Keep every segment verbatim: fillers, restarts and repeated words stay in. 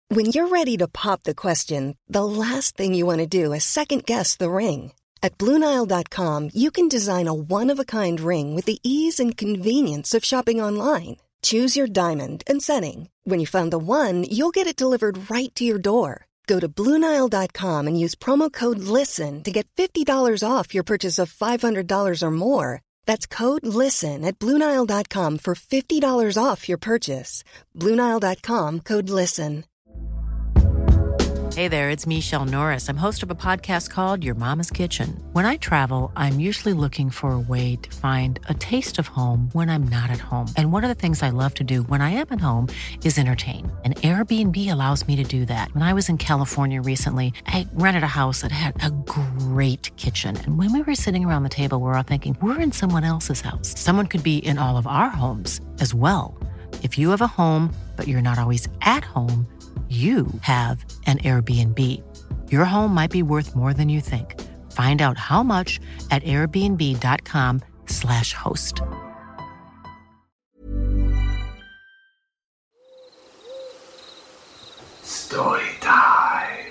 When you're ready to pop the question, the last thing you want to do is second-guess the ring. At Blue Nile dot com, you can design a one-of-a-kind ring with the ease and convenience of shopping online. Choose your diamond and setting. When you find the one, you'll get it delivered right to your door. Go to Blue Nile dot com and use promo code LISTEN to get fifty dollars off your purchase of five hundred dollars or more. That's code LISTEN at Blue Nile dot com for fifty dollars off your purchase. Blue Nile dot com, code LISTEN. Hey there, it's Michelle Norris. I'm host of a podcast called Your Mama's Kitchen. When I travel, I'm usually looking for a way to find a taste of home when I'm not at home. And one of the things I love to do when I am at home is entertain. And Airbnb allows me to do that. When I was in California recently, I rented a house that had a great kitchen. And when we were sitting around the table, we were all thinking, we're in someone else's house. Someone could be in all of our homes as well. If you have a home, but you're not always at home, you have an Airbnb. Your home might be worth more than you think. Find out how much at airbnb.com slash host. Story time.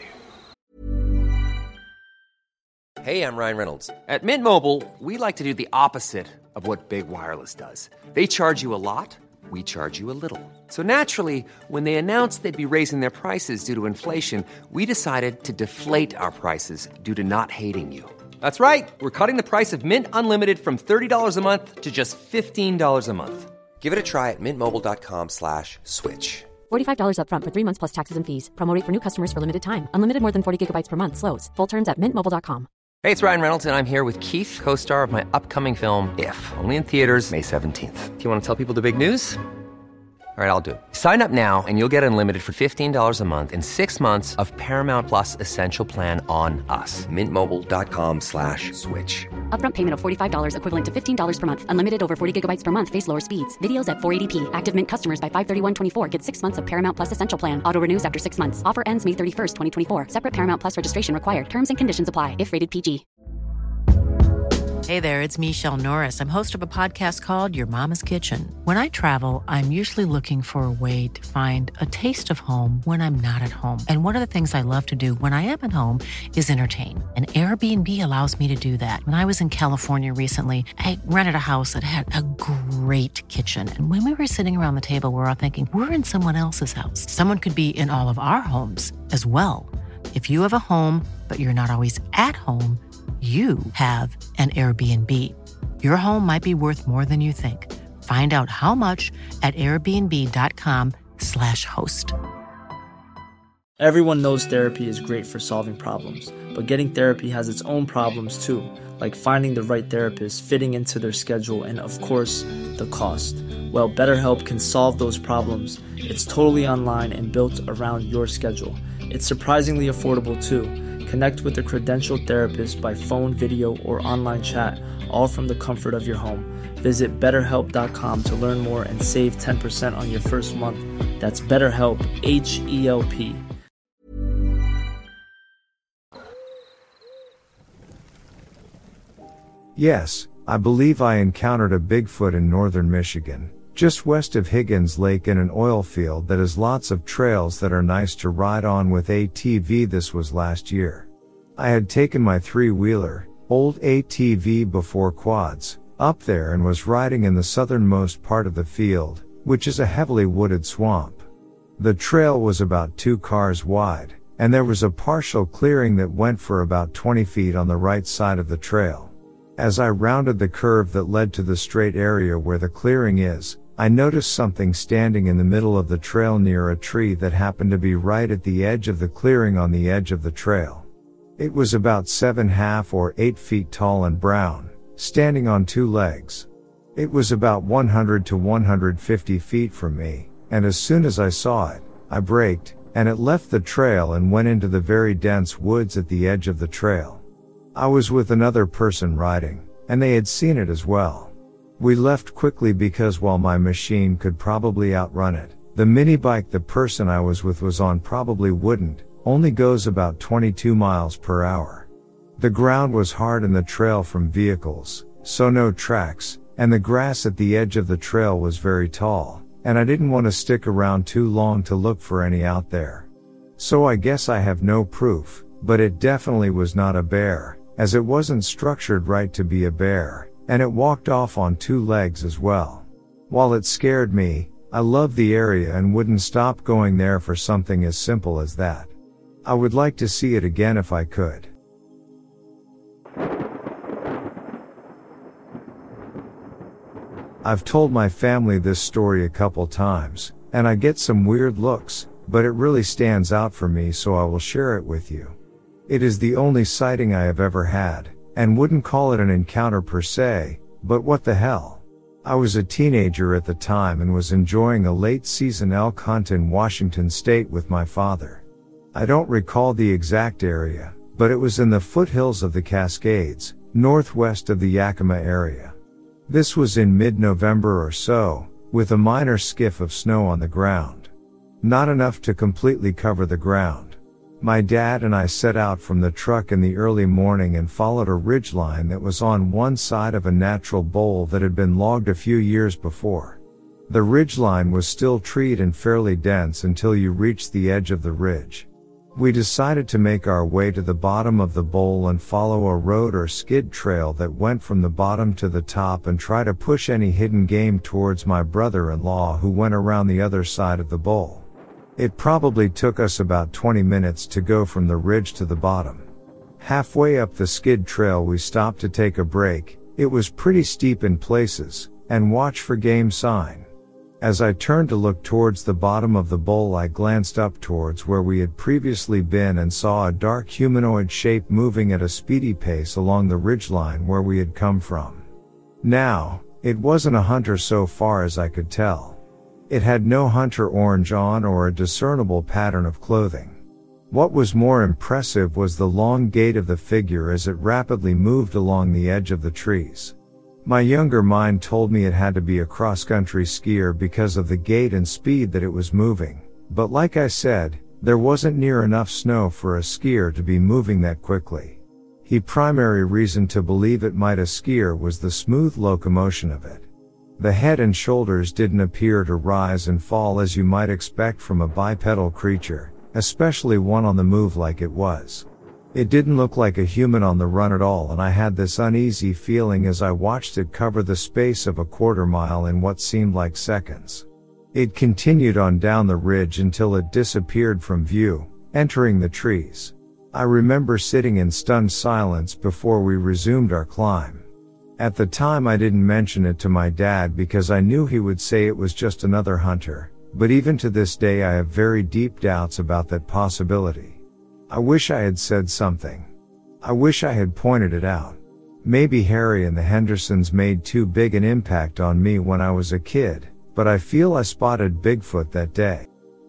Hey, I'm Ryan Reynolds. At Mint Mobile, we like to do the opposite of what Big Wireless does. They charge you a lot. We charge you a little. So naturally, when they announced they'd be raising their prices due to inflation, we decided to deflate our prices due to not hating you. That's right. We're cutting the price of Mint Unlimited from thirty dollars a month to just fifteen dollars a month. Give it a try at mintmobile.com slash switch. forty-five dollars up front for three months plus taxes and fees. Promo rate for new customers for limited time. Unlimited more than forty gigabytes per month. Slows full terms at mint mobile dot com. Hey, it's Ryan Reynolds, and I'm here with Keith, co-star of my upcoming film, If, only in theaters May seventeenth. Do you want to tell people the big news? All right, I'll do it. Sign up now and you'll get unlimited for fifteen dollars a month and six months of Paramount Plus Essential Plan on us. Mintmobile.com slash switch. Upfront payment of forty-five dollars equivalent to fifteen dollars per month. Unlimited over forty gigabytes per month. Face lower speeds. Videos at four eighty p. Active Mint customers by five thirty-one twenty-four get six months of Paramount Plus Essential Plan. Auto renews after six months. Offer ends May thirty-first, twenty twenty-four. Separate Paramount Plus registration required. Terms and conditions apply if rated P G. Hey there, it's Michelle Norris. I'm host of a podcast called Your Mama's Kitchen. When I travel, I'm usually looking for a way to find a taste of home when I'm not at home. And one of the things I love to do when I am at home is entertain. And Airbnb allows me to do that. When I was in California recently, I rented a house that had a great kitchen. And when we were sitting around the table, we were all thinking, we're in someone else's house. Someone could be in all of our homes as well. If you have a home, but you're not always at home, you have an Airbnb. Your home might be worth more than you think. Find out how much at airbnb.com slash host. Everyone knows therapy is great for solving problems, but getting therapy has its own problems too, like finding the right therapist, fitting into their schedule, and of course, the cost. Well, BetterHelp can solve those problems. It's totally online and built around your schedule. It's surprisingly affordable too. Connect with a credentialed therapist by phone, video, or online chat, all from the comfort of your home. Visit better help dot com to learn more and save ten percent on your first month. That's BetterHelp, H E L P. Yes, I believe I encountered a Bigfoot in northern Michigan, just west of Higgins Lake in an oil field that has lots of trails that are nice to ride on with A T V. This was last year. I had taken my three-wheeler, old A T V before quads, up there and was riding in the southernmost part of the field, which is a heavily wooded swamp. The trail was about two cars wide, and there was a partial clearing that went for about twenty feet on the right side of the trail. As I rounded the curve that led to the straight area where the clearing is, I noticed something standing in the middle of the trail near a tree that happened to be right at the edge of the clearing on the edge of the trail. It was about seven half or eight feet tall and brown, standing on two legs. It was about one hundred to one hundred fifty feet from me, and as soon as I saw it, I braked, and it left the trail and went into the very dense woods at the edge of the trail. I was with another person riding, and they had seen it as well. We left quickly because while my machine could probably outrun it, the mini bike the person I was with was on probably wouldn't, only goes about twenty-two miles per hour. The ground was hard in the trail from vehicles, so no tracks, and the grass at the edge of the trail was very tall, and I didn't want to stick around too long to look for any out there. So I guess I have no proof, but it definitely was not a bear, as it wasn't structured right to be a bear, and it walked off on two legs as well. While it scared me, I loved the area and wouldn't stop going there for something as simple as that. I would like to see it again if I could. I've told my family this story a couple times, and I get some weird looks, but it really stands out for me, so I will share it with you. It is the only sighting I have ever had, and wouldn't call it an encounter per se, but what the hell. I was a teenager at the time and was enjoying a late season elk hunt in Washington state with my father. I don't recall the exact area, but it was in the foothills of the Cascades, northwest of the Yakima area. This was in mid-November or so, with a minor skiff of snow on the ground. Not enough to completely cover the ground. My dad and I set out from the truck in the early morning and followed a ridgeline that was on one side of a natural bowl that had been logged a few years before. The ridgeline was still treed and fairly dense until you reached the edge of the ridge. We decided to make our way to the bottom of the bowl and follow a road or skid trail that went from the bottom to the top and try to push any hidden game towards my brother-in-law who went around the other side of the bowl. It probably took us about twenty minutes to go from the ridge to the bottom. Halfway up the skid trail we stopped to take a break. It was pretty steep in places, and watch for game sign. As I turned to look towards the bottom of the bowl, I glanced up towards where we had previously been and saw a dark humanoid shape moving at a speedy pace along the ridgeline where we had come from. Now, it wasn't a hunter so far as I could tell. It had no hunter orange on or a discernible pattern of clothing. What was more impressive was the long gait of the figure as it rapidly moved along the edge of the trees. My younger mind told me it had to be a cross-country skier because of the gait and speed that it was moving, but like I said, there wasn't near enough snow for a skier to be moving that quickly. The primary reason to believe it might a skier was the smooth locomotion of it. The head and shoulders didn't appear to rise and fall as you might expect from a bipedal creature, especially one on the move like it was. It didn't look like a human on the run at all, and I had this uneasy feeling as I watched it cover the space of a quarter mile in what seemed like seconds. It continued on down the ridge until it disappeared from view, entering the trees. I remember sitting in stunned silence before we resumed our climb. At the time I didn't mention it to my dad because I knew he would say it was just another hunter, but even to this day I have very deep doubts about that possibility. I wish I had said something. I wish I had pointed it out. Maybe Harry and the Hendersons made too big an impact on me when I was a kid, but I feel I spotted Bigfoot that day.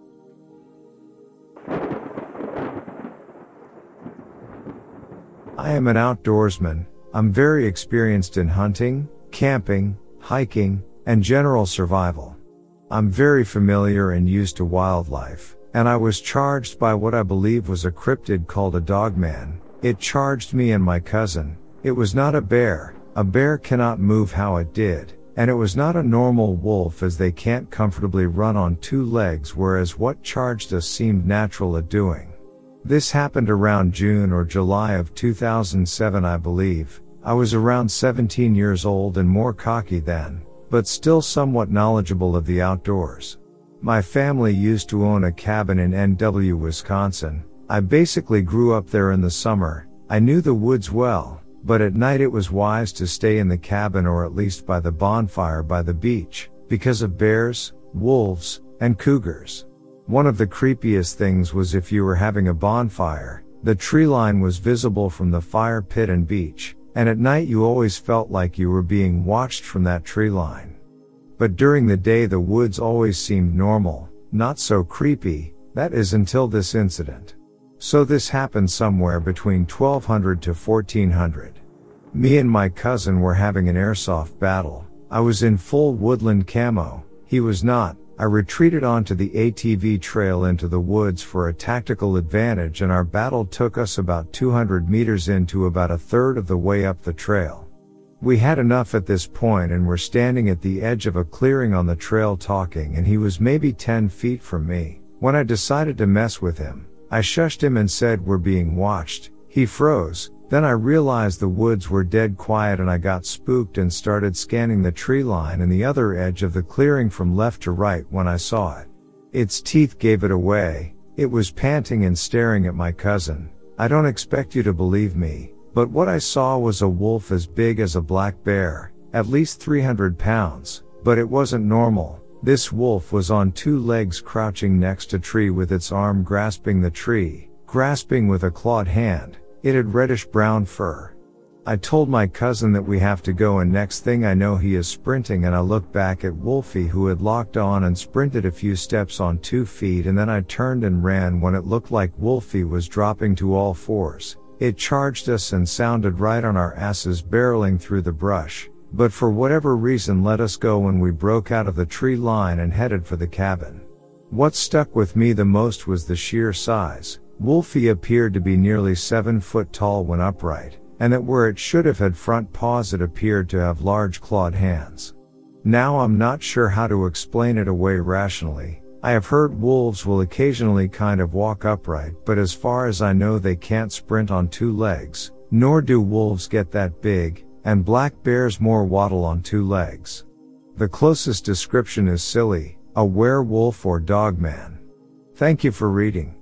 I am an outdoorsman. I'm very experienced in hunting, camping, hiking, and general survival. I'm very familiar and used to wildlife. And I was charged by what I believe was a cryptid called a dogman. It charged me and my cousin. It was not a bear. A bear cannot move how it did. And it was not a normal wolf, as they can't comfortably run on two legs, whereas what charged us seemed natural at doing. This happened around June or July of two thousand seven, I believe. I was around seventeen years old and more cocky then, but still somewhat knowledgeable of the outdoors. My family used to own a cabin in N W, Wisconsin. I basically grew up there in the summer. I knew the woods well, but at night it was wise to stay in the cabin or at least by the bonfire by the beach, because of bears, wolves, and cougars. One of the creepiest things was if you were having a bonfire, the tree line was visible from the fire pit and beach, and at night you always felt like you were being watched from that tree line. But during the day the woods always seemed normal, not so creepy, that is until this incident. So this happened somewhere between twelve hundred to fourteen hundred. Me and my cousin were having an airsoft battle. I was in full woodland camo, he was not. I retreated onto the A T V trail into the woods for a tactical advantage, and our battle took us about two hundred meters into about a third of the way up the trail. We had enough at this point and were standing at the edge of a clearing on the trail talking, and he was maybe ten feet from me, when I decided to mess with him. I shushed him and said we're being watched. He froze. Then I realized the woods were dead quiet and I got spooked and started scanning the tree line and the other edge of the clearing from left to right when I saw it. Its teeth gave it away. It was panting and staring at my cousin. I don't expect you to believe me, but what I saw was a wolf as big as a black bear, at least three hundred pounds, but it wasn't normal. This wolf was on two legs crouching next to a tree with its arm grasping the tree, grasping with a clawed hand. It had reddish brown fur. I told my cousin that we have to go and next thing I know he is sprinting and I looked back at Wolfie who had locked on and sprinted a few steps on two feet and then I turned and ran when it looked like Wolfie was dropping to all fours. It charged us and sounded right on our asses barreling through the brush, but for whatever reason let us go when we broke out of the tree line and headed for the cabin. What stuck with me the most was the sheer size. Wolfie appeared to be nearly seven foot tall when upright, and that where it should have had front paws it appeared to have large clawed hands. Now I'm not sure how to explain it away rationally. I have heard wolves will occasionally kind of walk upright, but as far as I know they can't sprint on two legs, nor do wolves get that big, and black bears more waddle on two legs. The closest description is silly, a werewolf or dogman. Thank you for reading.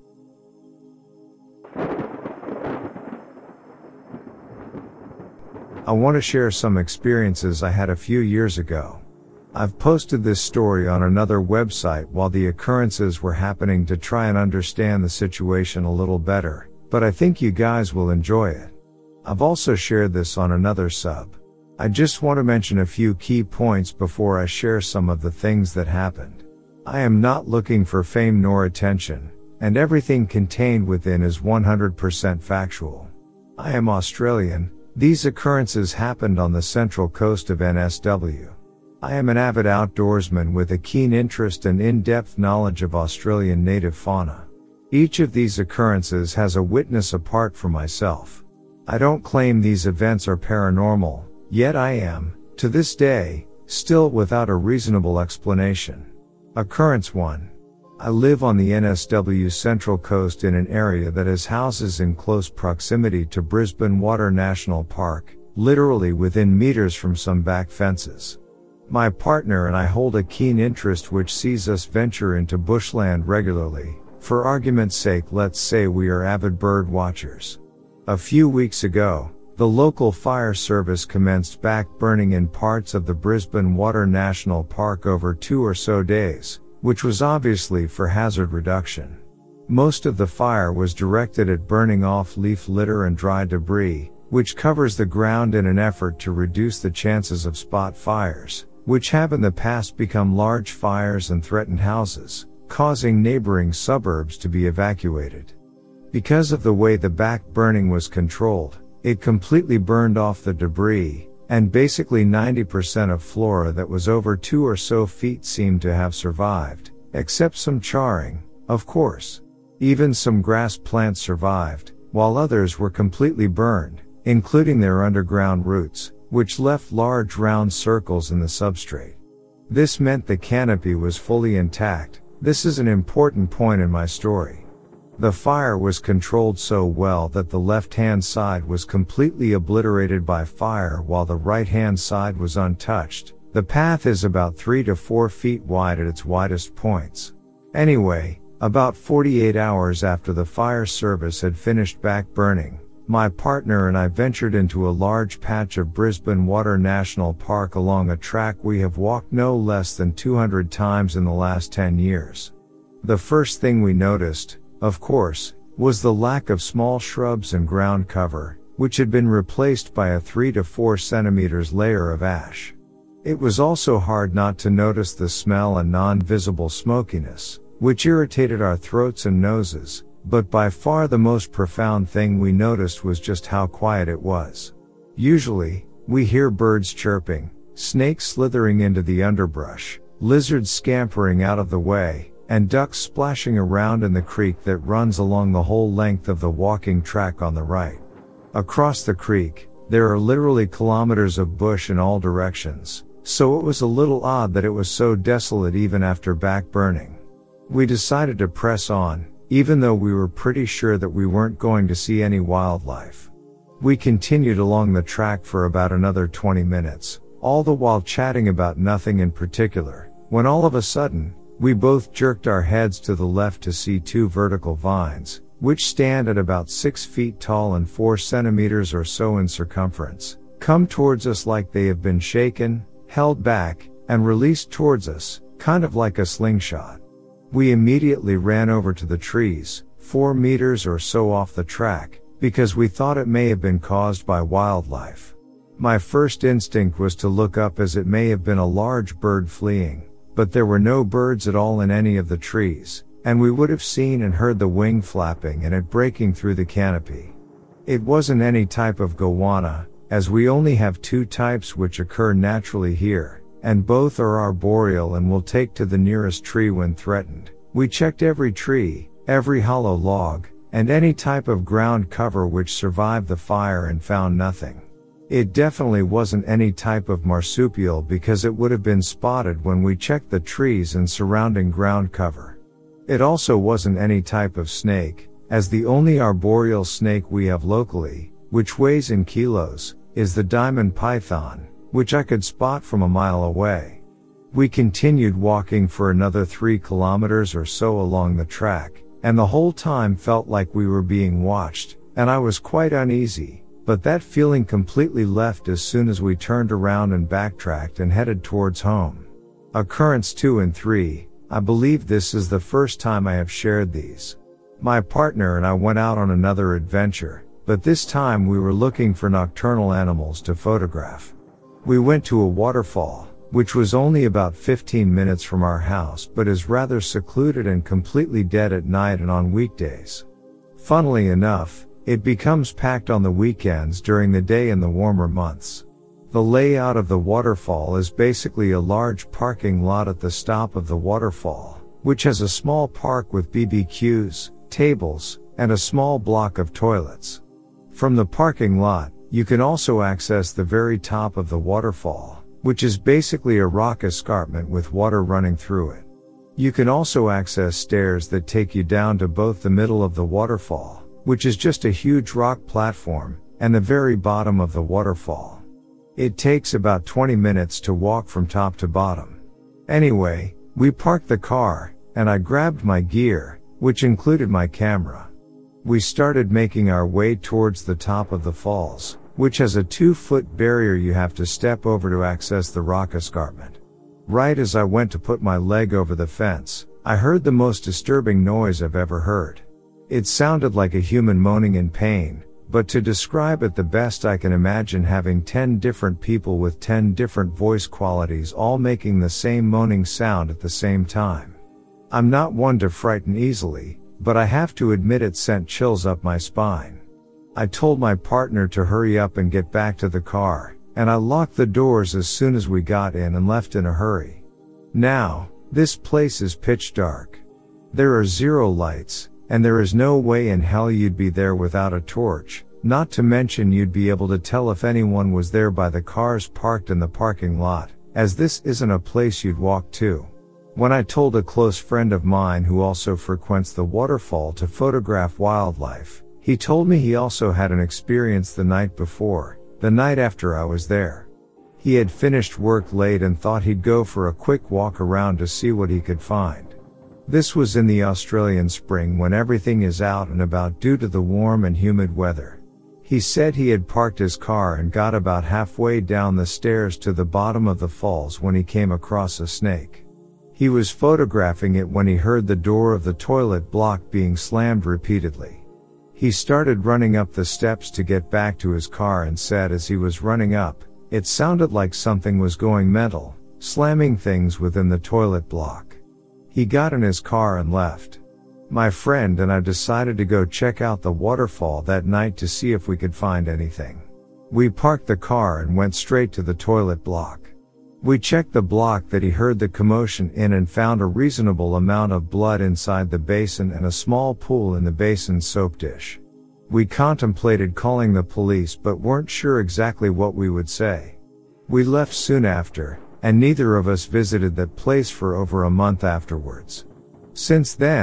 I want to share some experiences I had a few years ago. I've posted this story on another website while the occurrences were happening to try and understand the situation a little better, but I think you guys will enjoy it. I've also shared this on another sub. I just want to mention a few key points before I share some of the things that happened. I am not looking for fame nor attention, and everything contained within is one hundred percent factual. I am Australian. These occurrences happened on the central coast of N S W. I am an avid outdoorsman with a keen interest and in-depth knowledge of Australian native fauna. Each of these occurrences has a witness apart from myself. I don't claim these events are paranormal, yet I am, to this day, still without a reasonable explanation. Occurrence one. I live on the N S W Central Coast in an area that has houses in close proximity to Brisbane Water National Park, literally within meters from some back fences. My partner and I hold a keen interest which sees us venture into bushland regularly. For argument's sake, let's say we are avid bird watchers. A few weeks ago, the local fire service commenced back burning in parts of the Brisbane Water National Park over two or so days, which was obviously for hazard reduction. Most of the fire was directed at burning off leaf litter and dry debris, which covers the ground in an effort to reduce the chances of spot fires, which have in the past become large fires and threatened houses, causing neighboring suburbs to be evacuated. Because of the way the back burning was controlled, it completely burned off the debris, and basically ninety percent of flora that was over two or so feet seemed to have survived, except some charring, of course. Even some grass plants survived, while others were completely burned, including their underground roots, which left large round circles in the substrate. This meant the canopy was fully intact. This is an important point in my story. The fire was controlled so well that the left-hand side was completely obliterated by fire while the right-hand side was untouched. The path is about three to four feet wide at its widest points. Anyway, about forty-eight hours after the fire service had finished back burning, my partner and I ventured into a large patch of Brisbane Water National Park along a track we have walked no less than two hundred times in the last ten years. The first thing we noticed, of course, was the lack of small shrubs and ground cover, which had been replaced by a three to four centimeters layer of ash. It was also hard not to notice the smell and non-visible smokiness, which irritated our throats and noses, but by far the most profound thing we noticed was just how quiet it was. Usually, we hear birds chirping, snakes slithering into the underbrush, lizards scampering out of the way, and ducks splashing around in the creek that runs along the whole length of the walking track on the right. Across the creek, there are literally kilometers of bush in all directions, so it was a little odd that it was so desolate even after back burning. We decided to press on, even though we were pretty sure that we weren't going to see any wildlife. We continued along the track for about another twenty minutes, all the while chatting about nothing in particular, when all of a sudden, we both jerked our heads to the left to see two vertical vines, which stand at about six feet tall and four centimeters or so in circumference, come towards us like they have been shaken, held back, and released towards us, kind of like a slingshot. We immediately ran over to the trees, four meters or so off the track, because we thought it may have been caused by wildlife. My first instinct was to look up as it may have been a large bird fleeing, but there were no birds at all in any of the trees, and we would have seen and heard the wing flapping and it breaking through the canopy. It wasn't any type of goanna, as we only have two types which occur naturally here, and both are arboreal and will take to the nearest tree when threatened. We checked every tree, every hollow log, and any type of ground cover which survived the fire and found nothing. It definitely wasn't any type of marsupial because it would have been spotted when we checked the trees and surrounding ground cover. It also wasn't any type of snake, as the only arboreal snake we have locally, which weighs in kilos, is the diamond python, which I could spot from a mile away. We continued walking for another three kilometers or so along the track, and the whole time felt like we were being watched, and I was quite uneasy, but that feeling completely left as soon as we turned around and backtracked and headed towards home. Occurrence two and three, I believe this is the first time I have shared these. My partner and I went out on another adventure, but this time we were looking for nocturnal animals to photograph. We went to a waterfall, which was only about fifteen minutes from our house but is rather secluded and completely dead at night and on weekdays. Funnily enough, it becomes packed on the weekends during the day in the warmer months. The layout of the waterfall is basically a large parking lot at the stop of the waterfall, which has a small park with B B Qs, tables, and a small block of toilets. From the parking lot, you can also access the very top of the waterfall, which is basically a rock escarpment with water running through it. You can also access stairs that take you down to both the middle of the waterfall, which is just a huge rock platform, and the very bottom of the waterfall. It takes about twenty minutes to walk from top to bottom. Anyway, we parked the car, and I grabbed my gear, which included my camera. We started making our way towards the top of the falls, which has a two-foot barrier you have to step over to access the rock escarpment. Right as I went to put my leg over the fence, I heard the most disturbing noise I've ever heard. It sounded like a human moaning in pain, but to describe it the best I can imagine having ten different people with ten different voice qualities all making the same moaning sound at the same time. I'm not one to frighten easily, but I have to admit it sent chills up my spine. I told my partner to hurry up and get back to the car, and I locked the doors as soon as we got in and left in a hurry. Now, this place is pitch dark. There are zero lights, and there is no way in hell you'd be there without a torch, not to mention you'd be able to tell if anyone was there by the cars parked in the parking lot, as this isn't a place you'd walk to. When I told a close friend of mine who also frequents the waterfall to photograph wildlife, he told me he also had an experience the night before, the night after I was there. He had finished work late and thought he'd go for a quick walk around to see what he could find. This was in the Australian spring when everything is out and about due to the warm and humid weather. He said he had parked his car and got about halfway down the stairs to the bottom of the falls when he came across a snake. He was photographing it when he heard the door of the toilet block being slammed repeatedly. He started running up the steps to get back to his car and said as he was running up, it sounded like something was going mental, slamming things within the toilet block. He got in his car and left. My friend and I decided to go check out the waterfall that night to see if we could find anything. We parked the car and went straight to the toilet block. We checked the block that he heard the commotion in and found a reasonable amount of blood inside the basin and a small pool in the basin's soap dish. We contemplated calling the police but weren't sure exactly what we would say. We left soon after, and neither of us visited that place for over a month afterwards. Since then,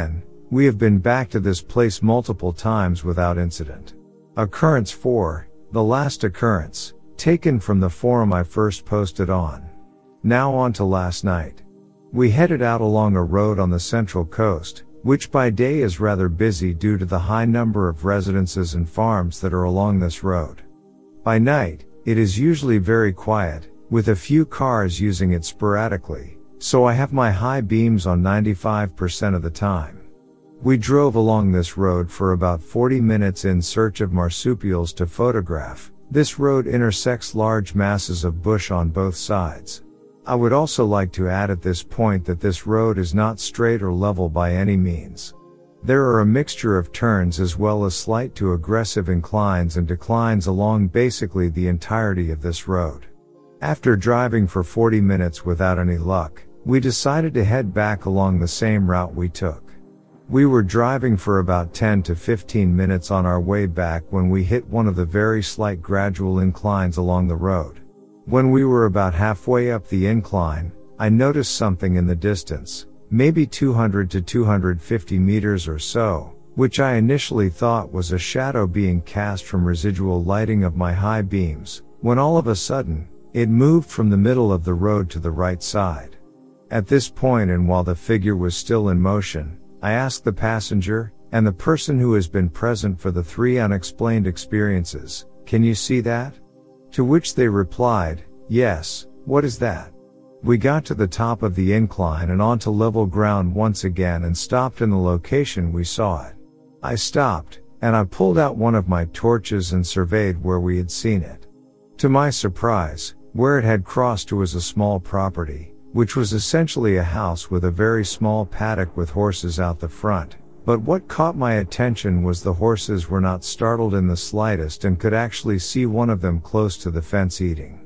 We have been back to this place multiple times without incident. Occurrence four, the last occurrence, taken from the forum I first posted on. Now on to last night. We headed out along a road on the Central Coast, which by day is rather busy due to the high number of residences and farms that are along this road. By night, it is usually very quiet, with a few cars using it sporadically, so I have my high beams on ninety-five percent of the time. We drove along this road for about forty minutes in search of marsupials to photograph. This road intersects large masses of bush on both sides. I would also like to add at this point that this road is not straight or level by any means. There are a mixture of turns as well as slight to aggressive inclines and declines along basically the entirety of this road. After driving for forty minutes without any luck, we decided to head back along the same route we took. We were driving for about ten to fifteen minutes on our way back when we hit one of the very slight gradual inclines along the road. When we were about halfway up the incline, I noticed something in the distance, maybe two hundred to two hundred fifty meters or so, which I initially thought was a shadow being cast from residual lighting of my high beams, when all of a sudden, it moved from the middle of the road to the right side. At this point, and while the figure was still in motion, I asked the passenger, and the person who has been present for the three unexplained experiences, "Can you see that?" To which they replied, "Yes, what is that?" We got to the top of the incline and onto level ground once again and stopped in the location we saw it. I stopped, and I pulled out one of my torches and surveyed where we had seen it. To my surprise, where it had crossed to was a small property, which was essentially a house with a very small paddock with horses out the front. But what caught my attention was the horses were not startled in the slightest and could actually see one of them close to the fence eating.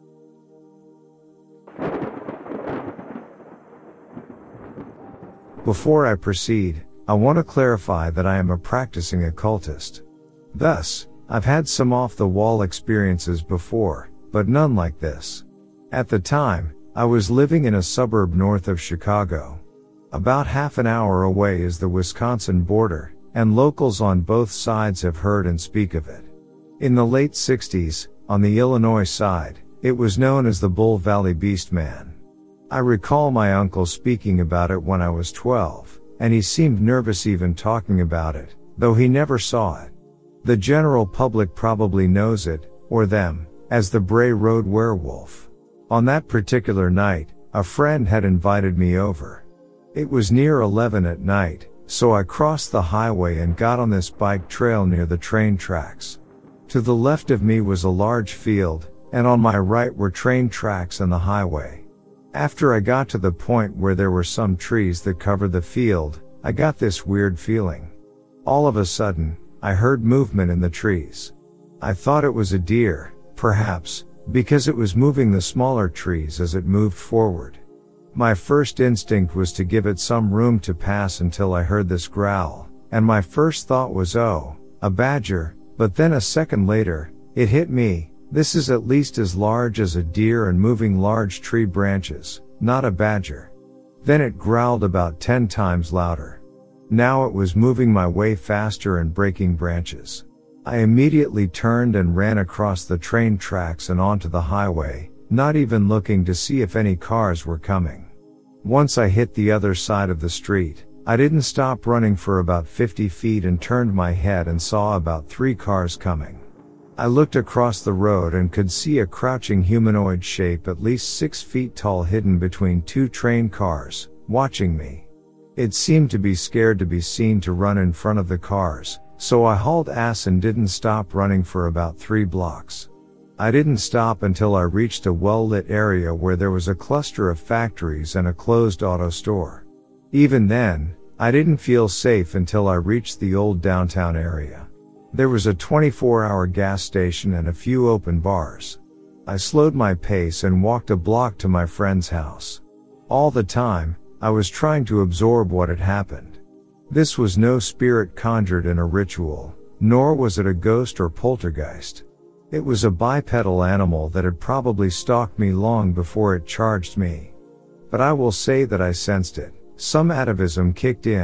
Before I proceed, I want to clarify that I am a practicing occultist. Thus, I've had some off-the-wall experiences before, but none like this. At the time, I was living in a suburb north of Chicago. About half an hour away is the Wisconsin border, and locals on both sides have heard and speak of it. In the late sixties, on the Illinois side, it was known as the Bull Valley Beastman. I recall my uncle speaking about it when I was twelve, and he seemed nervous even talking about it, though he never saw it. The general public probably knows it, or them, as the Bray Road Werewolf. On that particular night, a friend had invited me over. It was near eleven at night, so I crossed the highway and got on this bike trail near the train tracks. To the left of me was a large field, and on my right were train tracks and the highway. After I got to the point where there were some trees that covered the field, I got this weird feeling. All of a sudden, I heard movement in the trees. I thought it was a deer, perhaps, because it was moving the smaller trees as it moved forward. My first instinct was to give it some room to pass until I heard this growl, and my first thought was, oh, a badger, but then a second later, it hit me, this is at least as large as a deer and moving large tree branches, not a badger. Then it growled about ten times louder. Now it was moving my way faster and breaking branches. I immediately turned and ran across the train tracks and onto the highway, not even looking to see if any cars were coming. Once I hit the other side of the street, I didn't stop running for about fifty feet and turned my head and saw about three cars coming. I looked across the road and could see a crouching humanoid shape at least six feet tall hidden between two train cars, watching me. It seemed to be scared to be seen to run in front of the cars, so I hauled ass and didn't stop running for about three blocks. I didn't stop until I reached a well-lit area where there was a cluster of factories and a closed auto store. Even then, I didn't feel safe until I reached the old downtown area. There was a twenty-four hour gas station and a few open bars. I slowed my pace and walked a block to my friend's house. All the time, I was trying to absorb what had happened. This was no spirit conjured in a ritual, nor was it a ghost or poltergeist. It was a bipedal animal that had probably stalked me long before it charged me. But I will say that I sensed it. Some atavism kicked in,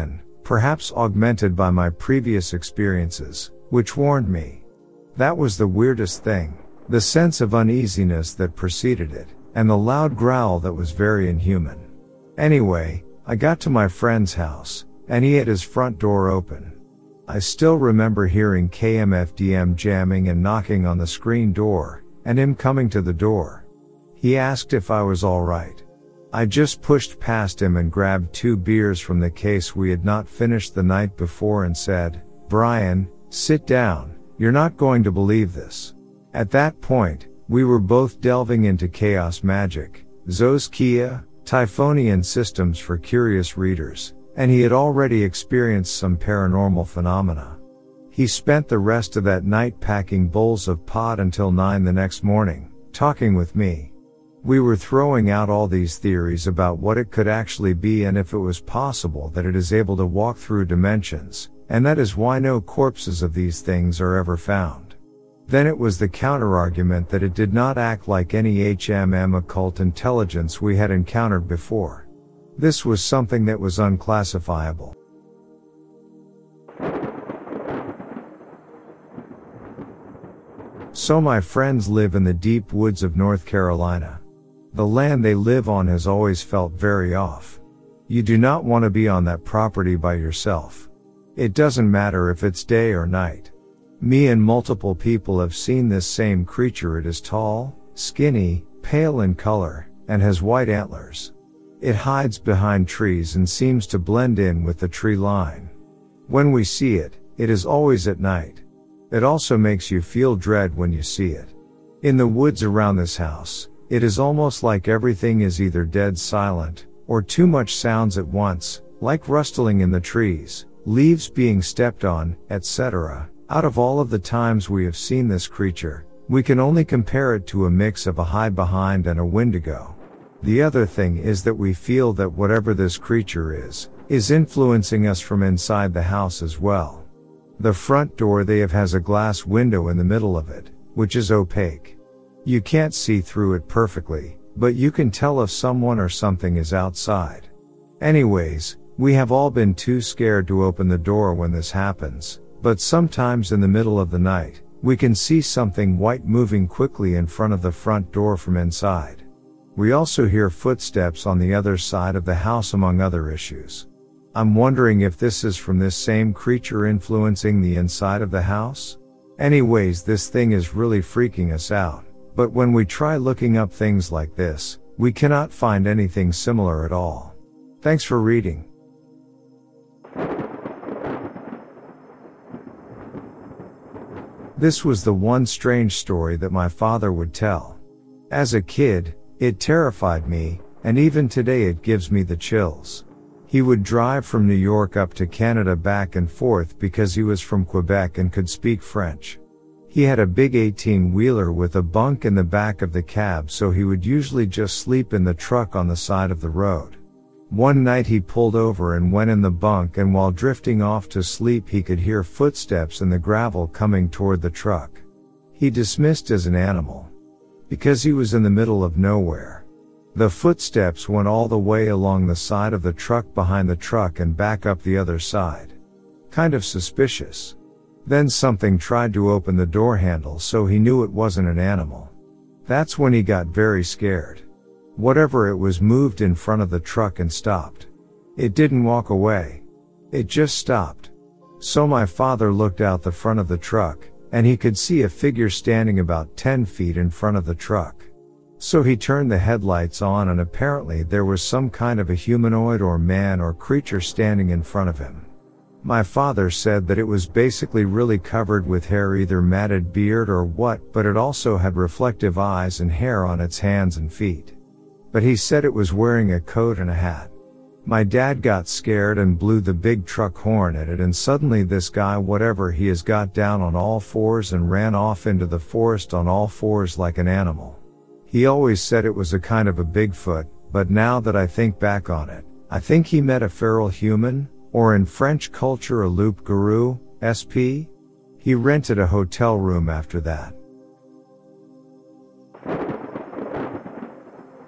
perhaps augmented by my previous experiences, which warned me. That was the weirdest thing, the sense of uneasiness that preceded it, and the loud growl that was very inhuman. Anyway, I got to my friend's house, and he had his front door open. I still remember hearing K M F D M jamming and knocking on the screen door, and him coming to the door. He asked if I was alright. I just pushed past him and grabbed two beers from the case we had not finished the night before and said, "Brian, sit down, you're not going to believe this." At that point, we were both delving into chaos magic, Zoskia, Typhonian systems for curious readers, and he had already experienced some paranormal phenomena. He spent the rest of that night packing bowls of pot until nine the next morning, talking with me. We were throwing out all these theories about what it could actually be and if it was possible that it is able to walk through dimensions, and that is why no corpses of these things are ever found. Then it was the counterargument that it did not act like any H M M occult intelligence we had encountered before. This was something that was unclassifiable. So my friends live in the deep woods of North Carolina. The land they live on has always felt very off. You do not want to be on that property by yourself. It doesn't matter if it's day or night. Me and multiple people have seen this same creature. It is tall, skinny, pale in color, and has white antlers. It hides behind trees and seems to blend in with the tree line. When we see it, it is always at night. It also makes you feel dread when you see it. In the woods around this house, it is almost like everything is either dead silent, or too much sounds at once, like rustling in the trees, leaves being stepped on, et cetera. Out of all of the times we have seen this creature, we can only compare it to a mix of a hide behind and a Wendigo. The other thing is that we feel that whatever this creature is, is influencing us from inside the house as well. The front door they have has a glass window in the middle of it, which is opaque. You can't see through it perfectly, but you can tell if someone or something is outside. Anyways, we have all been too scared to open the door when this happens, but sometimes in the middle of the night, we can see something white moving quickly in front of the front door from inside. We also hear footsteps on the other side of the house among other issues. I'm wondering if this is from this same creature influencing the inside of the house? Anyways, this thing is really freaking us out. But when we try looking up things like this, we cannot find anything similar at all. Thanks for reading. This was the one strange story that my father would tell. As a kid, it terrified me, and even today it gives me the chills. He would drive from New York up to Canada back and forth because he was from Quebec and could speak French. He had a big eighteen-wheeler with a bunk in the back of the cab, so he would usually just sleep in the truck on the side of the road. One night he pulled over and went in the bunk, and while drifting off to sleep he could hear footsteps in the gravel coming toward the truck. He dismissed as an animal, because he was in the middle of nowhere. The footsteps went all the way along the side of the truck behind the truck and back up the other side. Kind of suspicious. Then something tried to open the door handle, so he knew it wasn't an animal. That's when he got very scared. Whatever it was moved in front of the truck and stopped. It didn't walk away. It just stopped. So my father looked out the front of the truck, and he could see a figure standing about ten feet in front of the truck. So he turned the headlights on, and apparently there was some kind of a humanoid or man or creature standing in front of him. My father said that it was basically really covered with hair, either matted beard or what, but it also had reflective eyes and hair on its hands and feet. But he said it was wearing a coat and a hat. My dad got scared and blew the big truck horn at it, and suddenly this guy, whatever he is, got down on all fours and ran off into the forest on all fours like an animal. He always said it was a kind of a Bigfoot, but now that I think back on it, I think he met a feral human, or in French culture a loup-garou, S P. He rented a hotel room after that.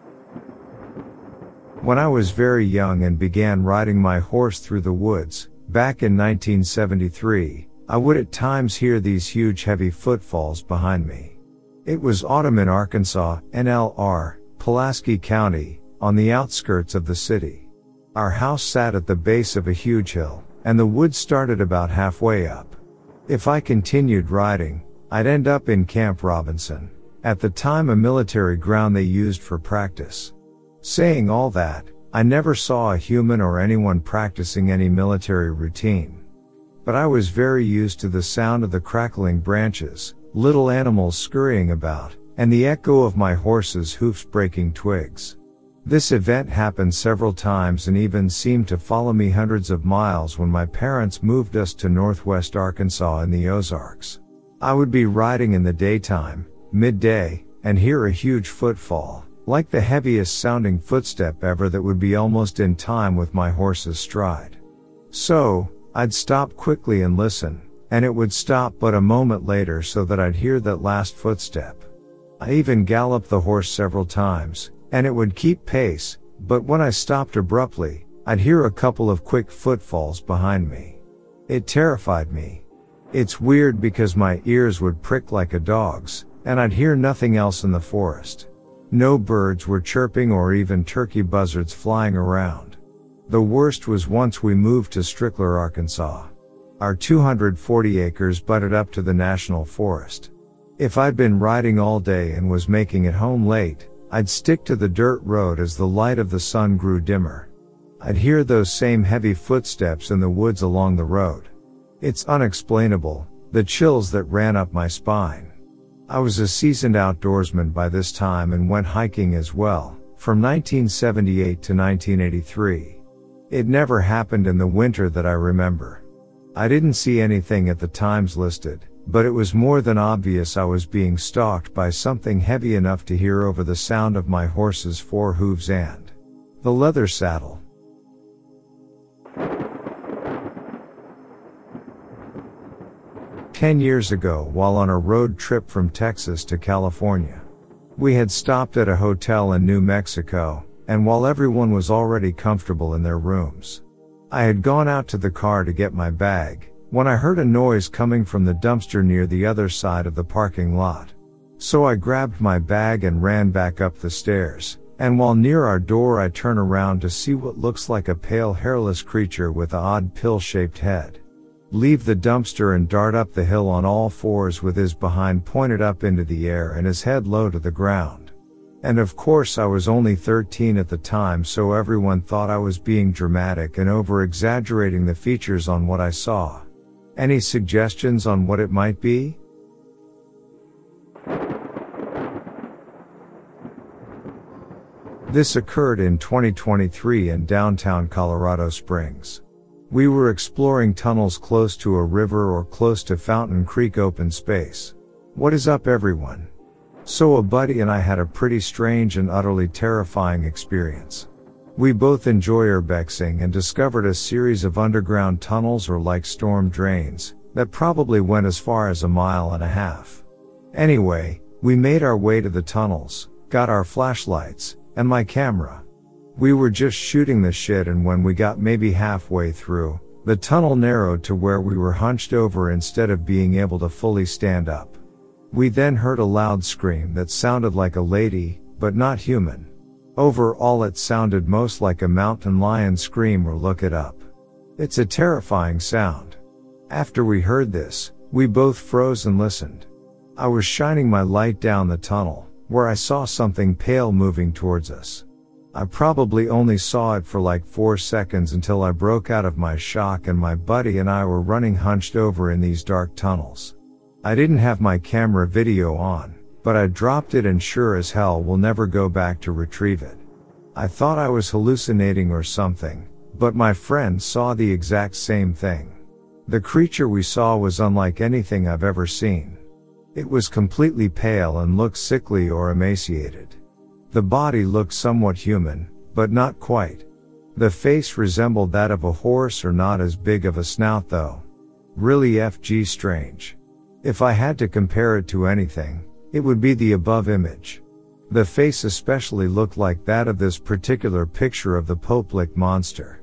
When I was very young and began riding my horse through the woods, Back in nineteen seventy-three, I would at times hear these huge heavy footfalls behind me. It was autumn in Arkansas, N L R, Pulaski County, on the outskirts of the city. Our house sat at the base of a huge hill, and the woods started about halfway up. If I continued riding, I'd end up in Camp Robinson, at the time a military ground they used for practice. Saying all that, I never saw a human or anyone practicing any military routine. But I was very used to the sound of the crackling branches, little animals scurrying about, and the echo of my horse's hoofs breaking twigs. This event happened several times and even seemed to follow me hundreds of miles when my parents moved us to northwest Arkansas in the Ozarks. I would be riding in the daytime, midday, and hear a huge footfall, like the heaviest sounding footstep ever that would be almost in time with my horse's stride. So, I'd stop quickly and listen, and it would stop but a moment later so that I'd hear that last footstep. I even galloped the horse several times, and it would keep pace, but when I stopped abruptly, I'd hear a couple of quick footfalls behind me. It terrified me. It's weird because my ears would prick like a dog's, and I'd hear nothing else in the forest. No birds were chirping or even turkey buzzards flying around. The worst was once we moved to Strickler, Arkansas. Our two hundred forty acres butted up to the national forest. If I'd been riding all day and was making it home late, I'd stick to the dirt road as the light of the sun grew dimmer. I'd hear those same heavy footsteps in the woods along the road. It's unexplainable, the chills that ran up my spine. I was a seasoned outdoorsman by this time and went hiking as well, from nineteen seventy-eight to nineteen eighty-three. It never happened in the winter that I remember. I didn't see anything at the times listed, but it was more than obvious I was being stalked by something heavy enough to hear over the sound of my horse's four hooves and the leather saddle. Ten years ago, while on a road trip from Texas to California, we had stopped at a hotel in New Mexico, and while everyone was already comfortable in their rooms, I had gone out to the car to get my bag, when I heard a noise coming from the dumpster near the other side of the parking lot. So I grabbed my bag and ran back up the stairs, and while near our door I turn around to see what looks like a pale hairless creature with an odd pill-shaped head leave the dumpster and dart up the hill on all fours with his behind pointed up into the air and his head low to the ground. And of course I was only thirteen at the time, so everyone thought I was being dramatic and over-exaggerating the features on what I saw. Any suggestions on what it might be? This occurred in twenty twenty-three in downtown Colorado Springs. We were exploring tunnels close to a river or close to Fountain Creek open space. What is up, everyone? So a buddy and I had a pretty strange and utterly terrifying experience. We both enjoy urbexing and discovered a series of underground tunnels or like storm drains that probably went as far as a mile and a half. Anyway, we made our way to the tunnels, got our flashlights, and my camera. We were just shooting the shit, and when we got maybe halfway through, the tunnel narrowed to where we were hunched over instead of being able to fully stand up. We then heard a loud scream that sounded like a lady, but not human. Overall it sounded most like a mountain lion scream or look it up. It's a terrifying sound. After we heard this, we both froze and listened. I was shining my light down the tunnel, where I saw something pale moving towards us. I probably only saw it for like four seconds until I broke out of my shock and my buddy and I were running hunched over in these dark tunnels. I didn't have my camera video on, but I dropped it and sure as hell will never go back to retrieve it. I thought I was hallucinating or something, but my friend saw the exact same thing. The creature we saw was unlike anything I've ever seen. It was completely pale and looked sickly or emaciated. The body looked somewhat human, but not quite. The face resembled that of a horse or not as big of a snout though. Really F G strange. If I had to compare it to anything, it would be the above image. The face especially looked like that of this particular picture of the Pope-like monster.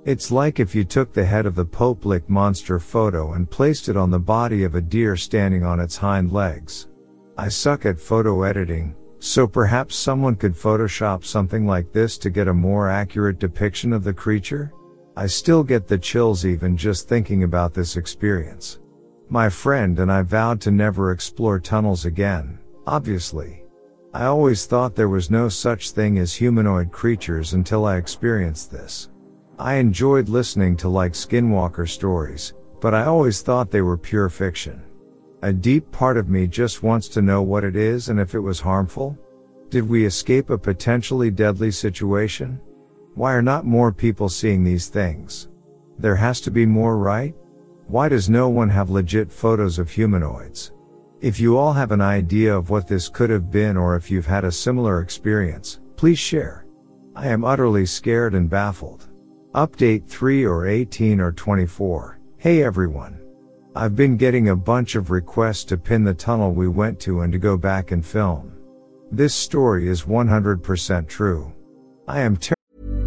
It's like if you took the head of the Pope Lick monster photo and placed it on the body of a deer standing on its hind legs. I suck at photo editing, so perhaps someone could Photoshop something like this to get a more accurate depiction of the creature? I still get the chills even just thinking about this experience. My friend and I vowed to never explore tunnels again, obviously. I always thought there was no such thing as humanoid creatures until I experienced this. I enjoyed listening to like Skinwalker stories, but I always thought they were pure fiction. A deep part of me just wants to know what it is and if it was harmful. Did we escape a potentially deadly situation? Why are not more people seeing these things? There has to be more, right? Why does no one have legit photos of humanoids? If you all have an idea of what this could have been or if you've had a similar experience, please share. I am utterly scared and baffled. Update three or eighteen or twenty-four. Hey everyone. I've been getting a bunch of requests to pin the tunnel we went to and to go back and film. This story is one hundred percent true. I am ter-